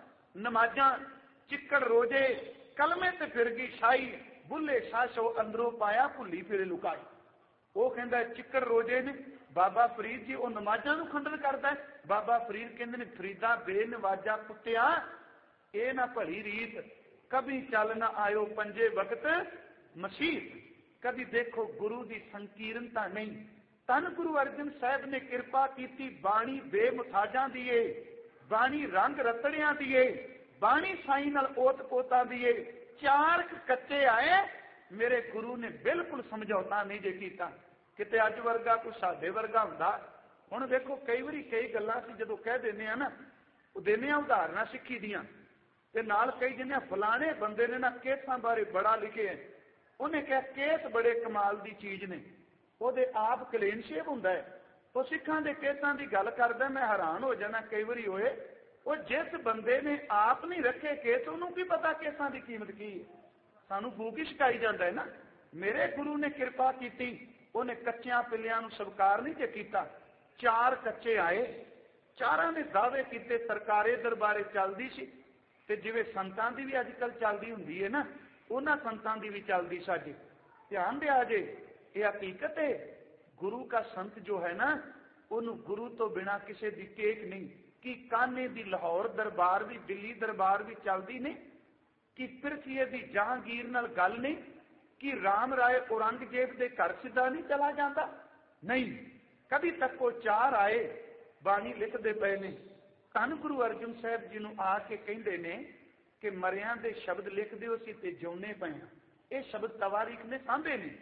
ਨਮਾਜ਼ਾਂ ਚਿੱਕੜ ਰੋਜੇ, ਕਲਮੇ ਤੇ ਫਿਰ ਗਈ ਸ਼ਾਹੀ, ਬੁੱਲੇ ਸਾਸ਼ੋ ਅੰਦਰੋਂ ਪਾਇਆ ਭੁੱਲੀ ਫਿਰੇ ਲੁਕਾਈ। ਉਹ ਕਹਿੰਦਾ ਚਿੱਕੜ ਰੋਜੇ ਨੇ। ਬਾਬਾ ਫਰੀਦ ਜੀ ਉਹ ਨਮਾਜ਼ਾਂ ਨੂੰ ਖੰਡਨ ਕਰਦਾ। ਬਾਬਾ ਫਰੀਦ ਕਹਿੰਦੇ ਨੇ ਫਰੀਦਾ ਬੇਨਵਾਜਾ ਕੁੱਤਿਆ, ਇਹ ਨਾ ਭਲੀ ਰੀਤ, ਕਭੀ ਚੱਲ ਨਾ ਆਇਓ ਪੰਜੇ ਵਕਤ ਮਸੀਤ। ਕਦੀ ਦੇਖੋ ਗੁਰੂ ਦੀ ਸੰਕੀਰਨਤਾ ਨਹੀਂ। ਧੰਨ ਗੁਰੂ ਅਰਜਨ ਸਾਹਿਬ ਨੇ ਕਿਰਪਾ ਕੀਤੀ, ਬਾਣੀ ਬੇਮੁਥਾਜਾਂ ਦੀ ਏ, ਬਾਣੀ ਰੰਗ ਰਤੜਿਆਂ ਦੀ ਏ, ਬਾਣੀ ਸਾਈਂ ਨਾਲ ਓਤ ਪੋਤਾਂ ਦੀ ਏ। ਚਾਰ ਕੱਚੇ ਆਏ, ਮੇਰੇ ਗੁਰੂ ਨੇ ਬਿਲਕੁਲ ਸਮਝੌਤਾ ਨਹੀਂ ਜੇ ਕੀਤਾ। ਕਿਤੇ ਅੱਜ ਵਰਗਾ ਕੋਈ ਸਾਡੇ ਵਰਗਾ ਹੁੰਦਾ। ਹੁਣ ਵੇਖੋ ਕਈ ਵਾਰੀ ਕਈ ਗੱਲਾਂ ਅਸੀਂ ਜਦੋਂ ਕਹਿ ਦਿੰਦੇ ਆ ਨਾ, ਉਹ ਦਿੰਦੇ ਆ ਉਦਾਹਰਨਾਂ ਸਿੱਖੀ ਦੀਆਂ, ਤੇ ਨਾਲ ਕਈ ਜਿੰਨੇ ਫਲਾਣੇ ਬੰਦੇ ਨੇ ਨਾ ਕੇਸਾਂ ਬਾਰੇ ਬੜਾ ਲਿਖਿਆ, ਉਹਨੇ ਕਿਹਾ ਕੇਸ ਬੜੇ ਕਮਾਲ ਦੀ ਚੀਜ਼ ਨੇ, ਉਹਦੇ ਆਪ ਕਲੀਨ ਸ਼ੇਵ ਹੁੰਦਾ ਹੈ। ਉਹ ਸਿੱਖਾਂ ਦੇ ਕੇਸਾਂ ਦੀ ਗੱਲ ਕਰਦਾ, ਮੈਂ ਹੈਰਾਨ ਹੋ ਜਾਣਾ ਕਈ ਵਾਰੀ ਹੋਏ। ਉਹ ਜਿਸ ਬੰਦੇ ਨੇ ਆਪ ਨਹੀਂ ਰੱਖੇ ਕੇਸ, ਉਹਨੂੰ ਕੀ ਪਤਾ ਕੇਸਾਂ ਦੀ ਕੀਮਤ ਕੀ ਹੈ? ਸਾਨੂੰ ਫੂਕ ਹੀ ਛਕਾਈ ਜਾਂਦਾ ਹੈ ਨਾ। ਮੇਰੇ ਗੁਰੂ ਨੇ ਕਿਰਪਾ ਕੀਤੀ, ਉਹਨੇ ਕੱਚਿਆਂ ਪਿੱਲਿਆਂ ਨੂੰ ਸਵੀਕਾਰ ਨਹੀਂ ਜੇ ਕੀਤਾ। ਚਾਰ ਕੱਚੇ ਆਏ, ਚਾਰਾਂ ਨੇ ਦਾਅਵੇ ਕੀਤੇ, ਸਰਕਾਰੇ ਦਰਬਾਰੇ ਚੱਲਦੀ ਸੀ, ਤੇ ਜਿਵੇਂ ਸੰਤਾਂ ਦੀ ਵੀ ਅੱਜ ਕੱਲ੍ਹ ਚੱਲਦੀ ਹੁੰਦੀ ਹੈ ਨਾ, ਉਹਨਾਂ ਸੰਤਾਂ ਦੀ ਵੀ ਚੱਲਦੀ ਸਾਡੀ। ਧਿਆਨ ਦਿਆ ਜੇ, ਇਹ ਹਕੀਕਤ ਹੈ। ਗੁਰੂ का संत जो है ना, ਉਹਨੂੰ ਗੁਰੂ ਤੋਂ ਬਿਨਾ ਕਿਸੇ ਦੀ ਟੇਕ ਨਹੀਂ। ਕਿ ਕਾਨੇ ਦੀ ਲਾਹੌਰ ਦਰਬਾਰ ਵੀ, ਦਿੱਲੀ ਦਰਬਾਰ ਵੀ ਚੱਲਦੀ ਨਹੀਂ? ਕਿ ਪਿਰਥੀਏ ਦੀ ਜਹਾਂਗੀਰ ਨਾਲ ਗੱਲ ਨਹੀਂ? ਕਿ ਰਾਮ ਰਾਏ ਔਰੰਗਜ਼ੇਬ ਦੇ ਘਰ ਸਿੱਧਾ ਨਹੀਂ ਚਲਾ ਜਾਂਦਾ? ਨਹੀਂ, ਕਦੀ ਤੱਕ ਉਹ ਚਾਰ ਆਏ, ਬਾਣੀ ਲਿਖਦੇ ਪਏ ਨੇ। ਧੰਨ ਗੁਰੂ ਅਰਜਨ ਸਾਹਿਬ ਜੀ ਨੂੰ ਆ ਕੇ ਕਹਿੰਦੇ ਨੇ ਕਿ ਮਰਿਆਂ ਦੇ ਸ਼ਬਦ ਲਿਖ ਦਿਓ, ਅਸੀਂ ਤੇ ਜਿਉਣੇ ਪਏ ਹਾਂ। ਇਹ ਸ਼ਬਦ ਤਵਾਰੀਖ ਨੇ ਸਾਂਭੇ ਨੇ।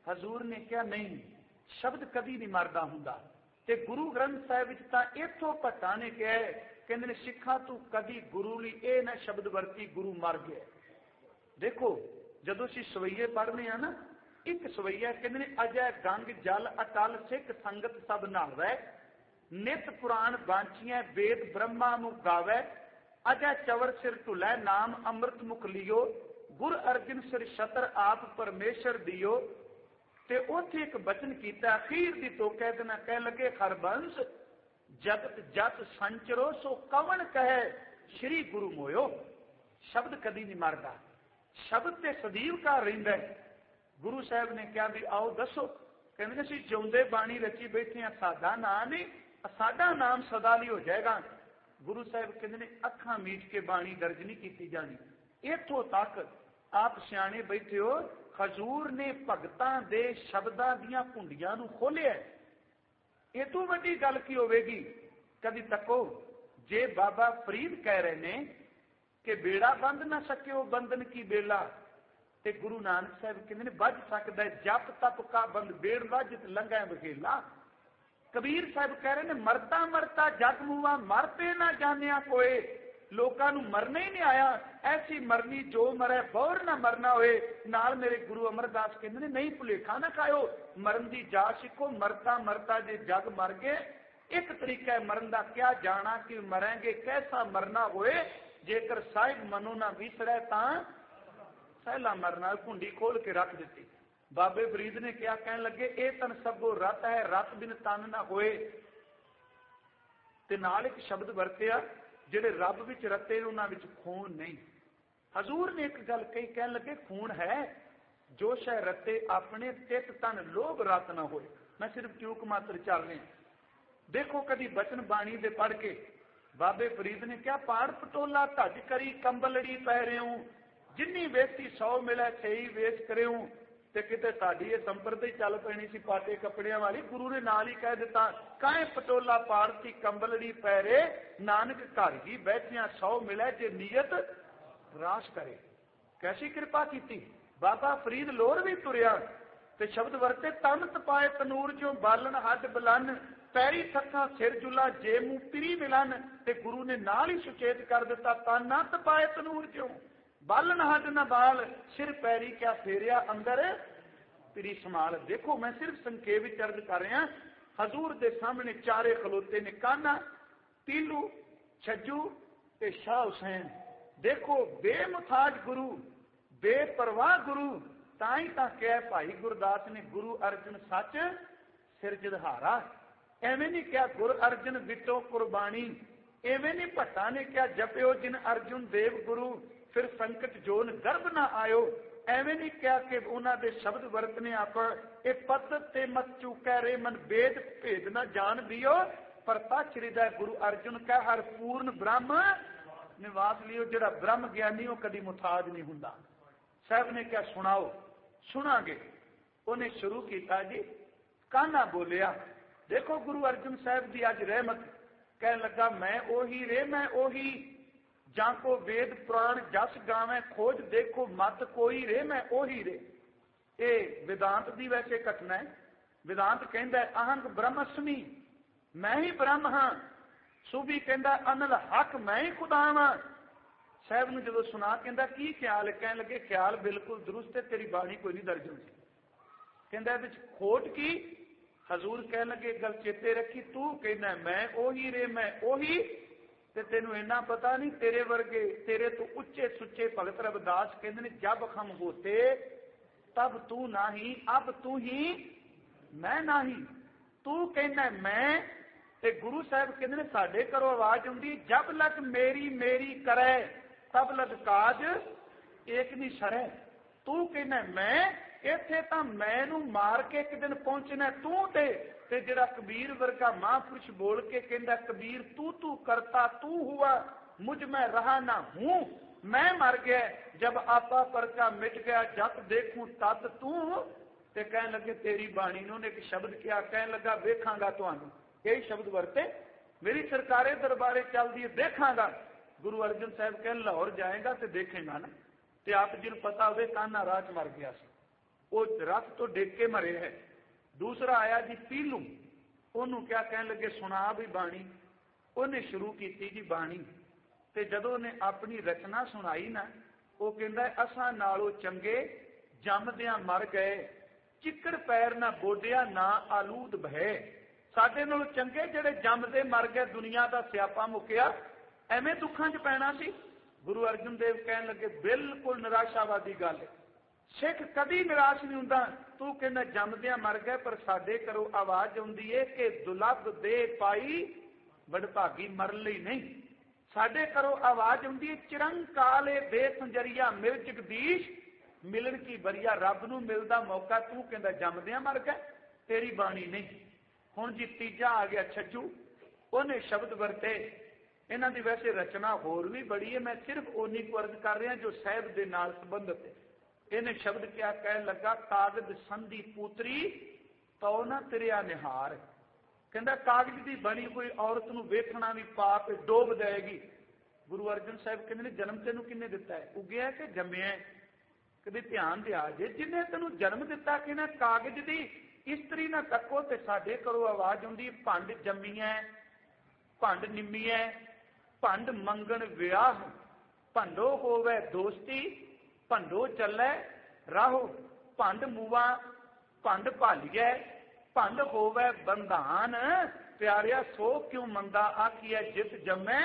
हजूर ने कहा नहीं, शब्द कभी नहीं मरदा हुंदा। ते गुरु ग्रंथ साहिब विच तां इत्थों भट्टा ने कहा कहंदे ने सिखा तू कदी गुरु लई ये ना शब्द वरती गुरु मर गया। देखो जदों असीं सवैये पढ़ने आ ना, एक सवैया कहंदे ने अजय गंग जल अटल सिख संगत सब नावै, नित पुराण बांचिया वेद ब्रह्मा मुख गावै, अजय चवर सिर ढुलै नाम अमृत मुख लियो, गुर अर्जन सिर छतर आप परमेश्वर दियो। ते उत्थे एक बचन कीता अखीर दी तो कह देना कह लगे हरबंस जगत जत संचरो सो कवन कहे श्री गुरु मोयो। शब्द कदी नहीं मरदा, शब्द ते सदीव का रहिंदा है। गुरु साहब ने कहा भी आओ दसो, कहंदे असीं जिउंदे बाणी रची बैठे हैं, साडा नाम नहीं, साडा नाम सदा ਲਈ हो जाएगा। गुरु साहब कहंदे ने अखां मीट के बाणी दर्ज नहीं की जानी। इत्थों तक आप सियाणे बैठे हो, हजूर ने भगतां दे शब्दां दीयां कुंडियां नूं खोलिया। ये तो वड्डी गल की होवेगी। कदी तको जे बाबा फरीद कह रहे ने कि बेड़ा बंद ना सकियो बंधन की बेला, ते गुरु नानक साहब कहंदे ने बज सकदा जप तप का बंद बेड़ वाजित लंघै बखेला। कबीर साहब कह रहे ने मरता मरता जग मुआ मरते ना जानिया कोई, लोगों नूं मरना ही नहीं आया, ऐसी मरनी जो मरे बौर ना मरना होए। नाल मेरे गुरु अमरदास कहंदे ने नहीं भुलेखा ना खाओ, मरन दी जा सिखो, मरता मरता जे जग मर गए एक तरीका है मरन दा, क्या जाना कि मरेंगे कैसा मरना होए, जेकर साहिब मनो ना विसरे तां सहला मरना। कुंडी खोल के रख दी। बाबे फरीद ने क्या कहन लगे ए तन सबो रत है, रत बिन तन ना होए। ते नाल एक शब्द वरतिया ਜਿਹੜੇ रब विच रते उन्हां विच खून नहीं। हजूर ने एक गल कही कहन लगे खून है जो शह रते अपने तित तन लोभ रत ना होए। मैं सिर्फ ट्यूक मात्र चल रहा। देखो कभी बचन बाणी दे पढ़ के बाबे फरीद ने क्या पाड़ पटोला धज करी कंबलड़ी पै रहे हूं, जिन्नी बेसी 100 मिले छई वेच करे हूं। ते किते साडी ये संप्रदाय चल पैनी सी पाटे कपड़ियां वाली। गुरु ने नाल ही कह दिता काहे पटोला पाड़ती कंबलड़ी पैरे, नानक घर ही बैठिया 100 मिले जे नीयत रास करे। कैसी कृपा की। बाबा फरीद लोर भी तुरया ते शब्द वरते तन तपाए तनूर चो बालन हद बलन, पैरी थक्का सिर जुला जे मुंह पिरी मिलन। ते गुरु ने नाल ही सुचेत कर दिता तन ना तपाए तनूर चो बालन हद न बाल, सिर पैरी क्या फेरिया अंदर पिरी संभाल। देखो मैं सिर्फ संखेप विच अर्ज कर रहा। हजूर दे सामने चारे खलोते ने, कान्हा, पीलू, छज्जू ते शाह हुसैन। देखो बेमुथाज गुरु, बेपरवाह गुरु। ताई तां कह भाई गुरदास ने गुरु अर्जन सच सिर जदहारा। एवें नहीं क्या गुरु अर्जन विटो कुर्बानी, एवें नहीं भट्टा ने क्या जपियो जिन अर्जुन देव गुरु, फिर संकट जोन गर्भ ना आयो। एवें नहीं क्या कि उन्हां दे शब्द वरतने आप ए पत ते मत चूकै रे मन वेद भेद ना जान दियो, पर तच हृदय गुरु अर्जुन का हर पूर्ण ब्रह्म निवास लियो। जिहड़ा ब्रह्म ज्ञानी हो कदी मुथाज नहीं हुंदा। साहब ने क्या सुनाओ, सुनांगे। उन्हें शुरू किया जी, कान्हा बोलिया। देखो गुरु अर्जन साहब की अज रहमत, कह लगा मैं ओही रे मैं ओही, जाको वेद पुराण जस गावे खोज देखो मत कोई रे मैं ओही रे। ये वेदांत की वैसे घटना है। वेदांत कहता है अहंग ब्रह्मस्मी, मैं ही ब्रह्म हाँ। सूबी कहता अनल हक मैं ही खुदा वा। साहब ने जो सुना कहता की ख्याल है, कह लगे ख्याल बिल्कुल दुरुस्त है, तेरी बाणी कोई नहीं दर्ज होती। कहता विच खोट की। हजूर कह लगे गल चेते रखी, तू कहना मैं ओही रे मैं ओही, ते तेनू इन्ना पता नहीं तेरे वर्गे तेरे तो उच्चे सुच्चे भगत रविदास कहते ने जब हम होते तब तू नाही, अब तू ही मैं नाही। तू कहना मैं, ते गुरु साहब कहते ने साडे घरों आवाज आउंदी जब लग मेरी मेरी करे तब लग काज एक नहीं सरे। तू कहना मैं, इत्थे तां मैनू मार के एक दिन पहुंचना तू ते जिहड़ा कबीर वर्गा महापुरुष बोल के कहता कबीर तू तू करता तू हुआ, मुझ में रहा ना हूं, मैं मर गया जब आपा परका मिट गया, जब देखूं तत तू। ते कह लगे तेरी बाणी ने एक शब्द किया, कह लगा वेखांगा तुहानू। यही शब्द वरते मेरी सरकारे दरबारे चलती है, देखांगा। गुरु अर्जन साहब कह लाहौर जाएगा तो देखेगा ना। ते आप जिन पता हो कान्हा राह च मर गया सी, वो रथ तो डिग के मरे है। दूसरा आया जी पीलू, उन्होंने क्या कहन लगे सुना भी बाणी, उन्हें शुरू की जी बाणी, ते जदों ने अपनी रचना सुनाई ना, वो कहता असां नालों चंगे जमदियां मर गए, चिक्कड़ पैर ना बोडिया ना आलूद भय। साडे नालों चंगे जिहड़े जमदे मर गए, दुनिया का स्यापा मुक्या, एवें दुखां च पैना सी। गुरु अर्जन देव कहन लगे बिल्कुल निराशावादी गल है, सिख कभी निराश नहीं हुंदा। तू कहना जमदियां मर गए, पर साडे घरों आवाज आउंदी है कि दुलभ दे पाई वडभागी मर लई नहीं। साडे घरों आवाज आउंदी है चिरंकाले बेसंजरिया मिल जगदीश, मिलन की बरिया, रब नूं मिलदा मौका, तू कहंदा जमदियां मर गए, तेरी बाणी नहीं। हुण जी तीजा आ गया छज्जू, उन्हें शब्द वरते, इन्हां दी वैसे रचना होर भी बड़ी है, मैं सिर्फ ओनी को अर्ज कर रहा जो साहिब दे नाल संबंधित है। इन्हें शब्द क्या कह लगा, कागज संधि पुत्री तो ना तिरिया निहार। कहता कागज की बनी कोई औरत नूं वेखना भी पाप डोब जाएगी। गुरु अर्जन साहब कहते हैं जन्म तेनू किन्ने दिता है, उगया कि जम्मिया है? कभी ध्यान दिया जे जिन्हें तेनू जन्म दिता कि ना कागज की इस्त्री ना तको, तो साडे घरों आवाज आउंदी भंड जम्मी है, भंड निम्मी है, भंड मंगण विआह, भंडो होवे दोस्ती, भंडो चले राहो, भंड मुआ भंड भालिए, भंड होवे बंधान, प्यारिया सो क्यों मंदा आखिए जित जमे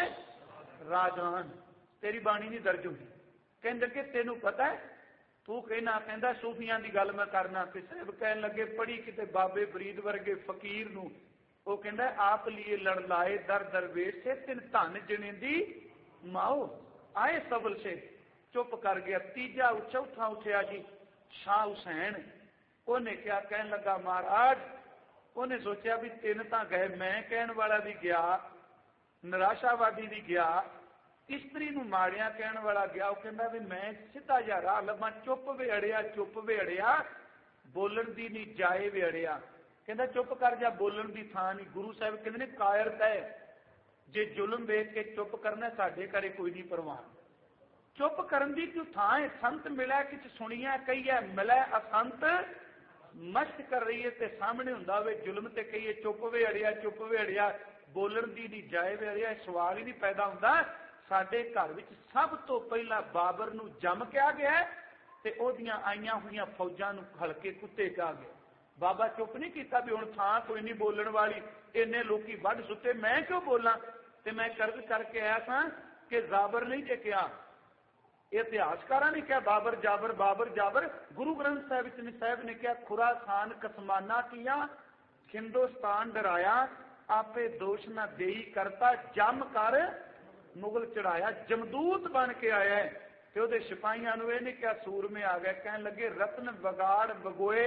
राजान। तेरी बाणी नहीं दर्ज होगी। कहने लगे तेनू पता है, तू कहना कहता सूफियां की गल मैं करना, ते साहब कहन लगे पढ़ी किते बाबे फरीद वर्गे फकीर नूं, वो कहता आप लिए लड़ लाए दर दरवेश से, तिन धन जिने दी माओ आए सबल से। चुप कर गया। तीजा चौथा उठिया जी शाह हुसैन, उन्हें क्या कहन लगा महाराज, उन्हें सोचा भी तीन तो गए, मैं कहने वाला भी गया, निराशावादी भी गया, इस्त्री नूं माड़िया कहने वाला गया। वो कहता भी मैं सीधा जा राह लभा, चुप वेड़िया बोलन दी नहीं जाए वेड़िया। कहता चुप कर जा, बोलन की थां नहीं। गुरु साहब कहते हैं कायरता है, जे जुल्म वेख के चुप करना, साडे घरे कोई नहीं परवाह। चुप करन दी क्यों थां है? संत मिला किछ सुनिया कहिए, मिला असंत मस्त कर रही है, ते सामने हुंदा वे जुल्म ते कहिए चुप वेड़िया बोलन दी नहीं जाए वेड़िया। सवाल ही नहीं पैदा हुंदा। साडे घर विच सब तो पहला बाबर नूं जम के आ गया, ते ओदियां आईयां होईयां फौजां नूं हल्के कुत्ते कहा गया। बाबा चुप नहीं किया भी हुण थां कोई नहीं बोलण वाली, इन्ने लोकी वढ सुते, मैं क्यों बोलां? ते मैं कर्ज करके आया था कि जाबर नहीं जे कहा, इतिहासकारा ने क्या बाबर जाबर। गुरु ग्रंथ साहब ने क्या खुरासान कसमाना किया, हिंदुस्तान डराया, आपे दोष न देई करता, जम कर मुगल चढ़ाया, जमदूत बन के आया है। तो उहदे सिपाहियां नूं इहने क्या सूर में आ गए, कहन लगे रत्न बगाड़ बगोए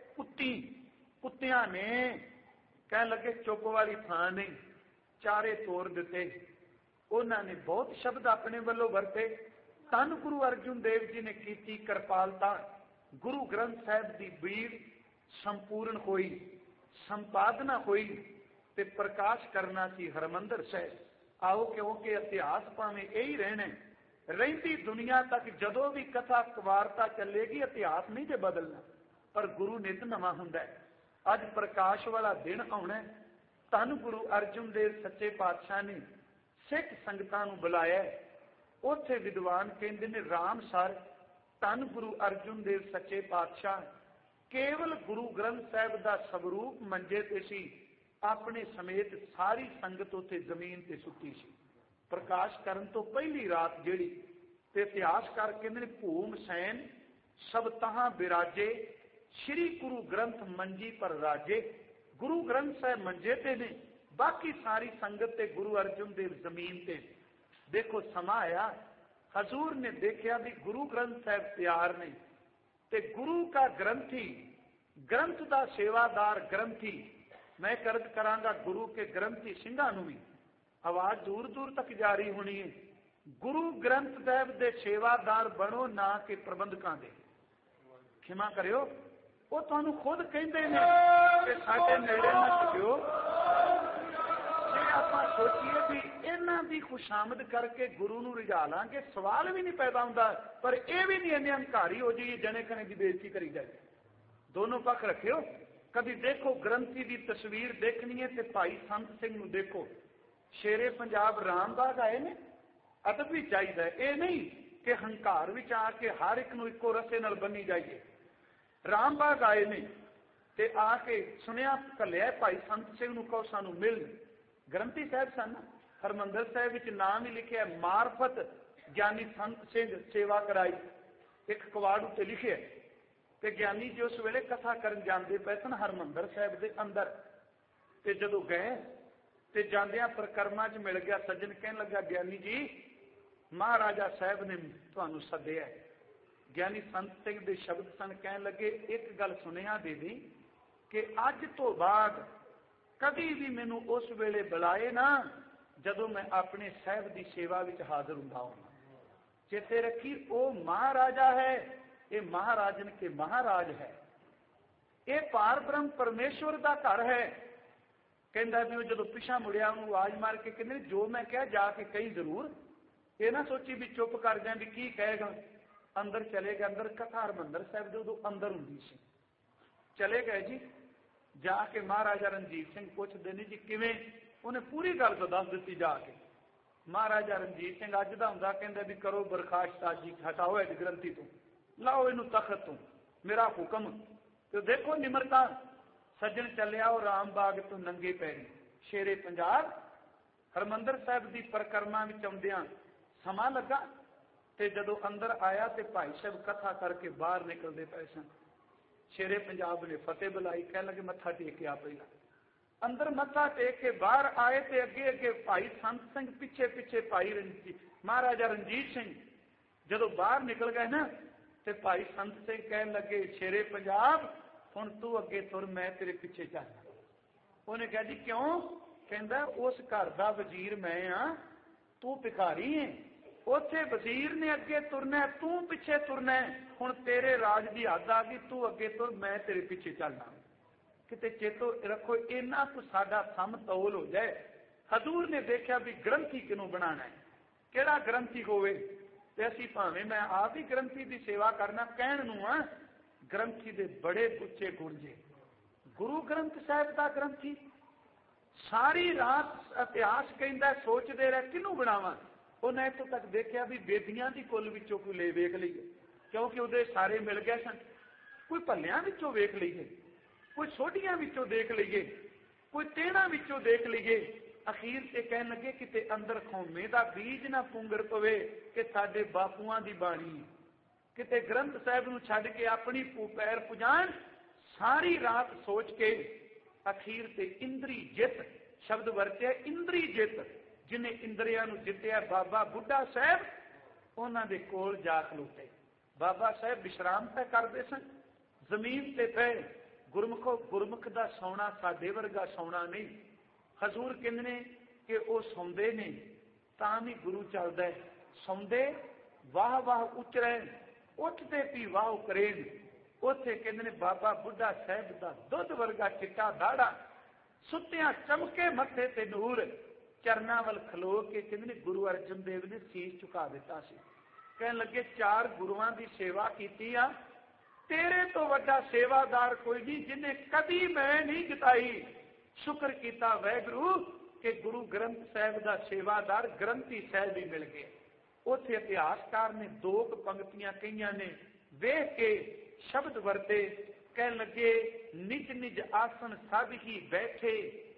कुत्तियां ने, कहन लगे चुप वाली थां नहीं, चारे तोड़ दिते। उन्होंने बहुत शब्द अपने वालों वरते। धन गुरु अर्जुन देव जी ने की कृपालता, गुरु ग्रंथ साहब की बीड़ संपूर्ण हुई, संपादना हुई, ते प्रकाश करना सी हरमंदर साहब। आओ क्योंकि इतिहास भावें यही रहने, रहिंदी दुनिया तक जदों भी कथा वार्ता चलेगी, इतिहास नहीं जे बदलना, पर गुरु नित नवा हुंदा है। अज प्रकाश वाला दिन आउणा। धन गुरु अर्जुन देव सच्चे पातशाह ने सिख संगतां नूं बुलाया। उत्थे विद्वान कहते ने राम सर धन गुरु अर्जुन देव सच्चे पातशाह केवल गुरु ग्रंथ साहब का स्वरूप मंजे ते सी, अपने समेत सारी संगत उत्थे जमीन ते सुती सी। प्रकाश करन तो पहली रात जिहड़ी, ते इतिहासकार कहते ने भूम सैन सब तहां बिराजे, श्री गुरु ग्रंथ मंजी पर राजे। गुरु ग्रंथ साहब मंजे ते ने, बाकी सारी संगत ते गुरु अर्जुन देव जमीन ते। देखो समा आया, हजूर ने देखा भी गुरु ग्रंथ साहब तैयार नहीं, ते गुरु का ग्रंथी, ग्रंथ का सेवादार ग्रंथी, मैं कर्ज करांगा गुरु के ग्रंथी सिंघां नूं भी आवाज दूर दूर तक जारी होनी है, गुरु ग्रंथ साहब के सेवादार बनो ना कि प्रबंधकां दे। क्षमा करियो, वो तुहानूं खुद कहंदे ने कि साडे नेड़े ना टिकियो। जे आपां सोचीए भी इन्हां दी खुशामद करके गुरु नूं रिझा लांगे, सवाल भी नहीं पैदा हुंदा, पर यह भी नहीं इन्ने हंकारी हो जाइए जने खने की बेइज्जती करी जाए। दोनों पक्ष रखियो। कभी देखो ग्रंथी की तस्वीर देखनी है तो भाई संत सिंह नूं देखो। शेरे पंजाब रामबाग आए ने, अदब भी चाहिए। ये नहीं कि हंकार विच आके हर एक नूं इक्को रस्से नाल बन्नी जाइए। रामबाग आए ने ते आके सुनिया घलिया भाई संत सिंह नूं कहो सानू मिल। ग्रंथी साहब सन, हरमंदर साहब विच नाम ही लिखिया मार्फत ज्ञानी संत सिंह सेवा कराई, एक कवाड़ उत्ते लिखे। ते ज्ञानी जी उस वेले कथा करन जांदे पए सन हरमंदर साहब दे अंदर। ते जदों गए ते जांदियां परिक्रमा च मिल गया सज्जन, कहन लगा ज्ञानी जी महाराजा साहब ने तुहानू सद्दिया। ज्ञानी संत सिंह दे शब्द सन, कहन लगे एक गल सुनिया दे दी कि अज तो बाद कभी भी मैनू उस वेले बुलाए ना जदों मैं अपने साहब की सेवा विच हाजिर हुंदा होवां। चेते रखी वो महाराजा है, ये महाराजन के महाराज है, ये पार ब्रह्म परमेश्वर का घर है। कहता भी जो पिछा मुड़िया उन्होंने आवाज मार के कहते जो मैं कहा जाके कही जरूर, ये ना सोची भी चुप कर जाए भी की कहेगा। अंदर चले गए, अंदर कथा हरमंदर साहब उदों अंदर हुंदी सी। चले गए जी, जाके महाराजा रणजीत सिंह पूछते ने जी किवें, उन्हें पूरी गल तो दस दी जाके। महाराजा रणजीत सिंह अज का हुंदा कहंदा भी करो बरखास्त जी, हटाओ इस ग्रंथी तो, लाओ इनू तखत तो, मेरा हुक्म। तो देखो निमरता। सज्जन चलिया और रामबाग तो नंगे पैरी शेरे पंजाब हरमंदर साहब की परिक्रमा में आउंदियां समा लगा। ते जदों अंदर आया तो भाई साहब कथा करके बाहर निकलते पे सन। शेरे पंजाब ने फतेह बुलाई, कह लगे मत्था टेक आ। पहला अंदर मत्था टेक के बाहर आए तो अगे अगे भाई संत सिंह, पिछे पिछे भाई महाराजा रणजीत सिंह। जदों बाहर निकल गए ना तो भाई संत सिंह कह लगे शेरे पंजाब हुण तू अगे तुर, मैं तेरे पिछे चलना। उन्हें कहा जी क्यों? कहता उस घर का वजीर मैं हाँ, तू भिखारी है। उथे वजीर ने अगे तुरना, तू पिछे तुरना। हुण तेरे राज की हद आ गई, तू अगे तुर, मैं तेरे पिछे चलना। किते चेतो रखो इन्ना तो साडा समतोल हो जाए। हजूर ने देखा भी ग्रंथी किनों बनाना है, केड़ा ग्रंथी होवे। ते असीं भावें मैं आप ही ग्रंथी की सेवा करना कहण नूं आ, ग्रंथी दे बड़े उच्चे गुण जे। गुरु ग्रंथ साहिब का ग्रंथी सारी रात इतिहास कहता सोचते रहे किनू बनावा। उन्हें इतों तक देखा भी बेदियां की कुल विचों कोई ले वेख लीए, क्योंकि उहदे सारे मिल गए सन। कोई भलियां विचों वेख लीए, कोई सोटियां विचों देख लीए, कोई तेणा विचों देख लीए। अखीर से कह लगे किते अंदर खौमे का बीज ना पुंगर पवे कि साडे बापूआं दी बाणी, किते ग्रंथ साहिब नूं छड्ड के अपनी पैर पुजान। सारी रात सोच के अखीर से इंद्री जित शब्द वरत्या, इंद्री जित, जिन्हें इंद्रिया नूं जित्तिया बाबा बुढ़ा साहब उन्हां दे कोल जा खलोते। बाबा साहब विश्राम तय करते सन जमीन ते पे। गुरमुखो गुरमुख दा सौना साडे वर्गा सौना नहीं। हजूर कहंदे कि वो सौंदे ने तां भी गुरु चलदा है, सौंदे वाह वाह उचरे, उठते भी वाह करेन। उथे कहंदे ने बाबा बुढ़ा साहब दा दुध वर्गा चिट्टा दाड़ा, सुत्तियां चमके मथे ते नूर। चरना वल खलो के कहंदे ने गुरु अर्जन देव ने सीस झुका दिता सी। कहन लगे 4 गुरुआं दी सेवा कीती आ, तेरे तो वड्डा सेवादार कोई नहीं जिन्हें कभी मैं नहीं जिताई। शुक्र किया वैगुरु कि गुरु ग्रंथ साहिब का सेवादार ग्रंथी साहिब ही मिल गए। उथे इतिहासकार ने 2 पंक्तियां कहियां ने, वेख के शब्द वरते, कह लगे निज निज आसन सब ही बैठे,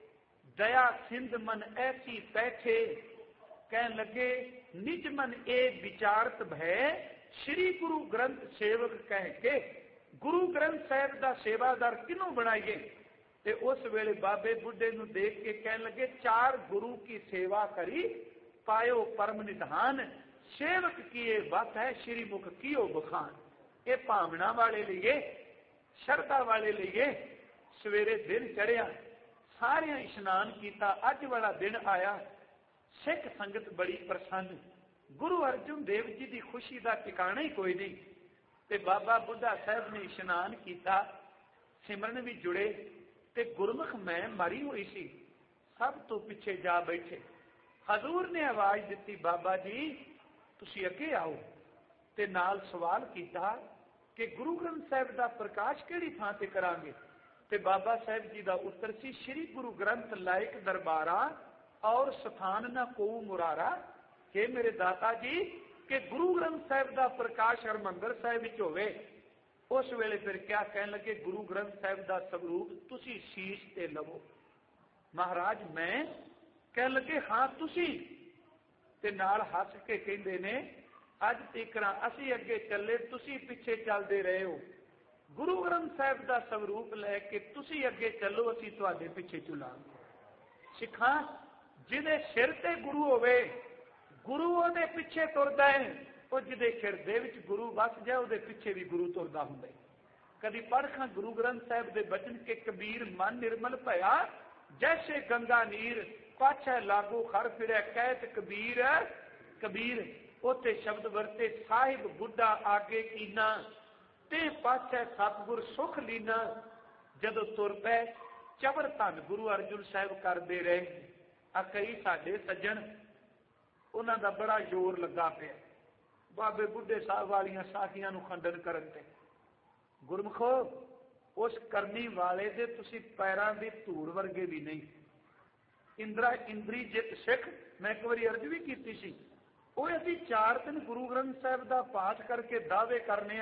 दया सिंध मन ऐसी बैठे। कह लगे निज मन ए विचारत भय, श्री गुरु ग्रंथ सेवक कह के। गुरु ग्रंथ साहिब का सेवादार किनों बनाइए? ते उस वेले बाबे बुढ़े नूं देख के कह लगे 4 गुरु की सेवा करी, पायो परम निधान, सेवक की ये बात है श्री मुख कियो बखान। ये भावना वाले लिए, श्रद्धा वाले लिए सवेरे दिन चढ़िया, सारिया इशनान किया, अज वाला दिन आया, सिख संगत बड़ी प्रसन्न। गुरु अर्जुन देव जी की खुशी का ठिकाना ही कोई नहीं। ते बाबा बुढ़ा साहब ने इशनान किया, सिमरन भी जुड़े, ते गुरमुख मैं मरी हुई सी, सब तो पिछे जा बैठे। हजूर ने आवाज दी, बाबा जी तुसी अगे आओ। ते नाल सवाल किया, कि गुरु ग्रंथ साहिब का प्रकाश किहड़ी थां ते करांगे। ते बाबा साहिब जी का उत्तर सी, श्री गुरु ग्रंथ लायक दरबारा और स्थान न कोऊ मुरारा। कि मेरे दाता जी कि गुरु ग्रंथ साहिब का प्रकाश हरमंदर साहिब विच होवे। उस वेले फिर क्या कहन लगे, गुरु ग्रंथ साहिब का स्वरूप तुसी शीश ते लवो। महाराज मैं कहन लगे हाँ तुसी, ते नाल हस के कहंदे ने अज तक असी अगे चले तुसी पिछे चलते रहे हो। गुरु ग्रंथ साहिब का स्वरूप लैके तुसी अगे चलो, असी तुहाडे पिछे चलांगे। सिखा जिहदे सिर ते गुरु होवे, गुरु उहदे पिछे तुरदा है। वो जिहदे हिरदे विच गुरु वस जाए उहदे पिछे भी गुरु तुरदा हुंदा है। कदी पढ़खां गुरु ग्रंथ साहिब दे बचन के कबीर मन निर्मल भया, जैसे गंगा नीर पाछे लागू खर फिरे कहत कबीर कबीर। उते शब्द वरते साहिब बुढ़ा आगे कीना, ते पाछे सतगुर सुख लीना। जदों तुर पै चवर धन गुरु अर्जुन साहिब करते रहे। आ कई साडे सज्जन उन्हां दा बड़ा जोर लगा पिया बाबे बुढ़े साहब वालियां साखियां नूं खंडन करन ते। गुरमुखो उस करनी वाले दे तुसी पैरां दी धूड़ वर्गे भी नहीं। इंद्री जित सिख मैं एक बारी अर्ज भी की सी, वो असीं 4 दिन गुरु ग्रंथ साहिब का पाठ करके दावे करने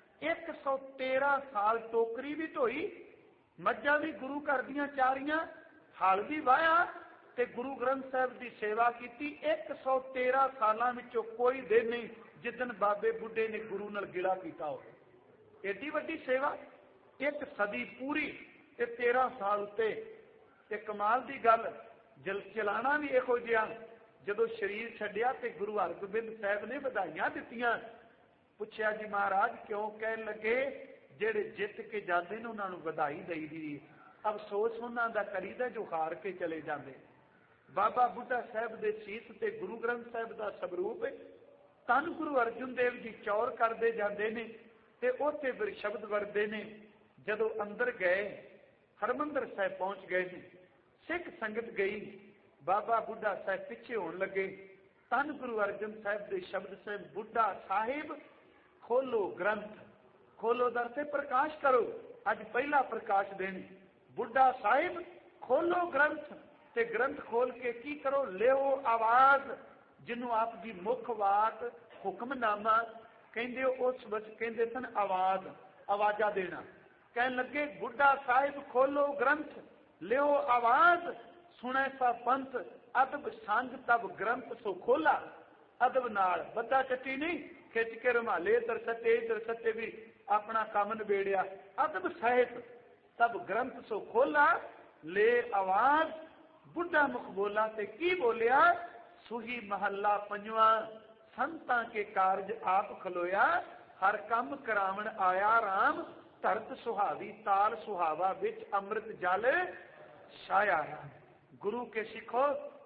113 साल टोकरी भी धोई, मज्जां भी गुरु घर दियां चारियां, हल भी वाया ते गुरु ग्रंथ साहिब की सेवा की। 113 सालों विचों कोई दिन नहीं जिदन बाबे बुढ़े ने गुरु नाल गिला किया हो। एडी वड्डी सेवा, 1 सदी पूरी ते 13 साल उत्ते। ते कमाल की गल चलाना भी इहो जिहा। जदों शरीर छड्डिया ते गुरु हरगोबिंद साहिब ने बधाइयां दित्तियां। पुछया जी महाराज क्यों? कहन लगे जेड़े जित के जाते हैं उन्होंने बधाई दई दी, अफसोस उन्होंने दा करीदा जो हार के चले जाते। बाबा बुढ़ा साहब दे सीस ते गुरु ग्रंथ साहिब का स्वरूप धन गुरु अर्जुन देव जी चौर करते जाते हैं ते उत्थे फिर शब्द वरते ने। जदों अंदर गए हरमंदर साहिब पहुंच गए ने, सिख संगत गई, बाबा बुढ़ा साहिब पिछे होने लगे। धन गुरु अर्जन साहिब के शब्द से बुढ़ा साहिब खोलो ग्रंथ, खोलो दर से प्रकाश करो। अज पहला प्रकाश देने बुढ़ा साहिब खोलो ग्रंथ, ते ग्रंथ खोल के की करो, लियो आवाज। जिन्हों आप की मुख वात हुक्मनामा कहते उस वक्त कहते सन आवाज, आवाजा देना। कहन लगे बुढ़ा साहिब खोलो ग्रंथ, लियो आवाज। सुने सा पंथ अदब संग तब ग्रंथ सो खोला। अदब नाल बद्दा चट्टी नहीं खिंच के रुमाले इधर सत्ते भी अपना काम निबेड़िया। अदब सहित तब ग्रंथ सो खोला, ले आवाज। बुढ़ा मुख बोला ते की बोलिया, सुही महला पंजवा, संतां के कारज आप खलोया। हर कम करावण आया राम, धरत सुहावी ताल सुहावा विच अमृत जल छाया। गुरु के सिखो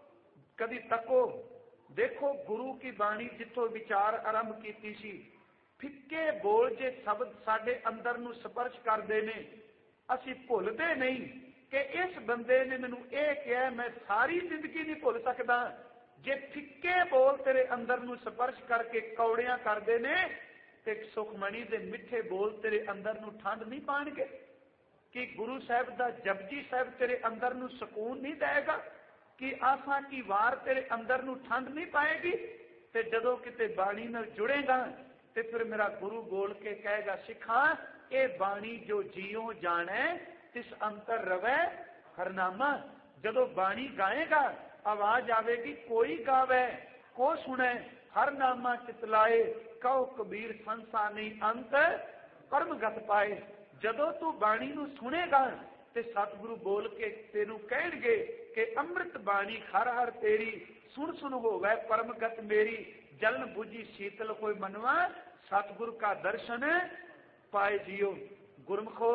कभी तको, देखो गुरु की बाणी जिथों विचार आरंभ की सी। फिक्के बोल जे शब्द साडे अंदर नूं स्पर्श करदे ने, असीं भुलदे नहीं कि इस बंदे ने मैनूं यह कहा, मैं सारी जिंदगी नहीं भुल सकदा। जे फिक्के बोल तेरे अंदर नूं स्पर्श करके कौड़ियां करदे ने, ते सुखमणी दे मिठे बोल तेरे अंदर नूं ठंड नहीं पाणगे। कि गुरु साहिब का जपजी साहिब तेरे अंदर नूं सुकून नहीं देगा? कि आसा की वार तेरे अंदर नूं ठंड नहीं पाएगी? ते जदों किते बाणी नाल जुड़ेगा ते फिर मेरा गुरु बोल के कहेगा, सिखा ये बाणी जो जियो जाने तिस अंतर रवे हरनामा। जदों बाणी गाएगा आवाज आवेगी, कोई गावे को सुने, हर नामा चितलाए, कहो कबीर संसा नहीं अंत परम गत पाए। जदों तू बाणी नूं सुनेगा ते सतगुरु बोल के तेनू कहणगे कि अमृत बाणी हर हर तेरी, सुन सुन होवे परम गत मेरी। जलन बुझी शीतल होए मनवा, सतगुरु का दर्शन पाए जियो। गुरमुखो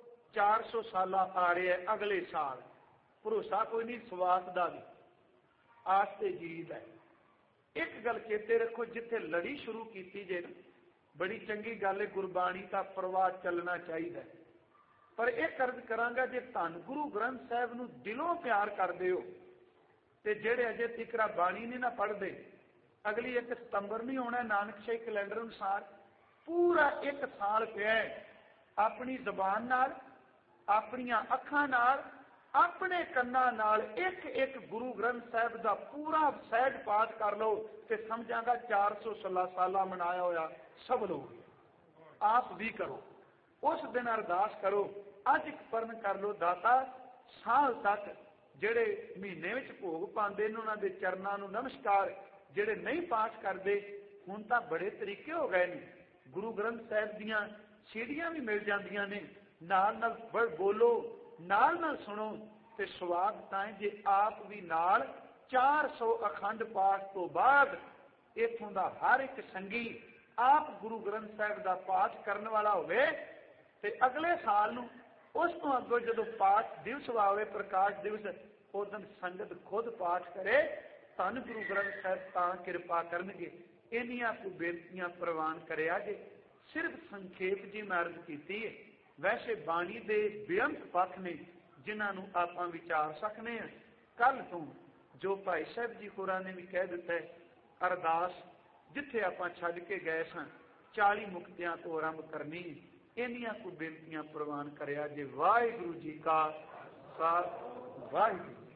400 साल आ रहे हैं, अगले साल भरोसा कोई नहीं, सवास का भी आस्ते जीद है। एक गल चेते रखो, जिथे लड़ी शुरू की जे बड़ी चंगी गल है, गुरबाणी का प्रवाह चलना चाहिए। पर एक अर्ज करांगा, जे धन गुरु ग्रंथ साहिब नूं दिलों प्यार करदे हो ते जेड़े अजे तिकरा बाणी नहीं ना पढ़दे, अगली 1 सितंबर नहीं होना नानकशाही कैलेंडर अनुसार पूरा 1 साल पिया अपनी जबान नाल, अपनियां अखां नाल, अपने कन्नां नाल एक एक गुरु ग्रंथ साहिब का पूरा सहज पाठ कर लो तो समझांगा 416 साल मनाया होया सब लोग। आप भी करो, उस दिन अरदास करो, अज एक परण कर लो, दाता साल तक जेड़े महीने में भोग पाते उन्होंने दे चरणों नूं नमस्कार, जेड़े नहीं पाठ करते हुण तां बड़े तरीके हो गए ने, गुरु ग्रंथ साहिब दीयां सीढ़ियां भी मिल जांदियां ने, नाल नाल बोलो, नाल नाल सुनो ते स्वाद ताए जे आप भी नाल 400 अखंड पाठ तो बाद इथों दा हर एक संगी आप गुरु ग्रंथ साहिब का पाठ करने वाला होवे ते अगले साल नूं उस तो अगों जदों पाठ दिवस आवे, प्रकाश दिवस, उस दिन संगत खुद पाठ करे, धन गुरु ग्रंथ साहिब तां किरपा करनगे। इन्नियां को बेनतियां प्रवान करिया जे। सिर्फ संखेप जी मैं अर्ज कीती है, वैसे बाणी दे बेअंत पथ ने जिन्होंने आप विचार सकने हैं। कल तो जो भाई साहब जी होरां ने भी कह दिता है, अरदास जिथे आप छड्ड के गए सन 40 मुक्तियां तो आरंभ करनी, इन्नियां को बेनतियां प्रवान करिया जे। वाहिगुरू जी का खालसा, वाहिगुरू।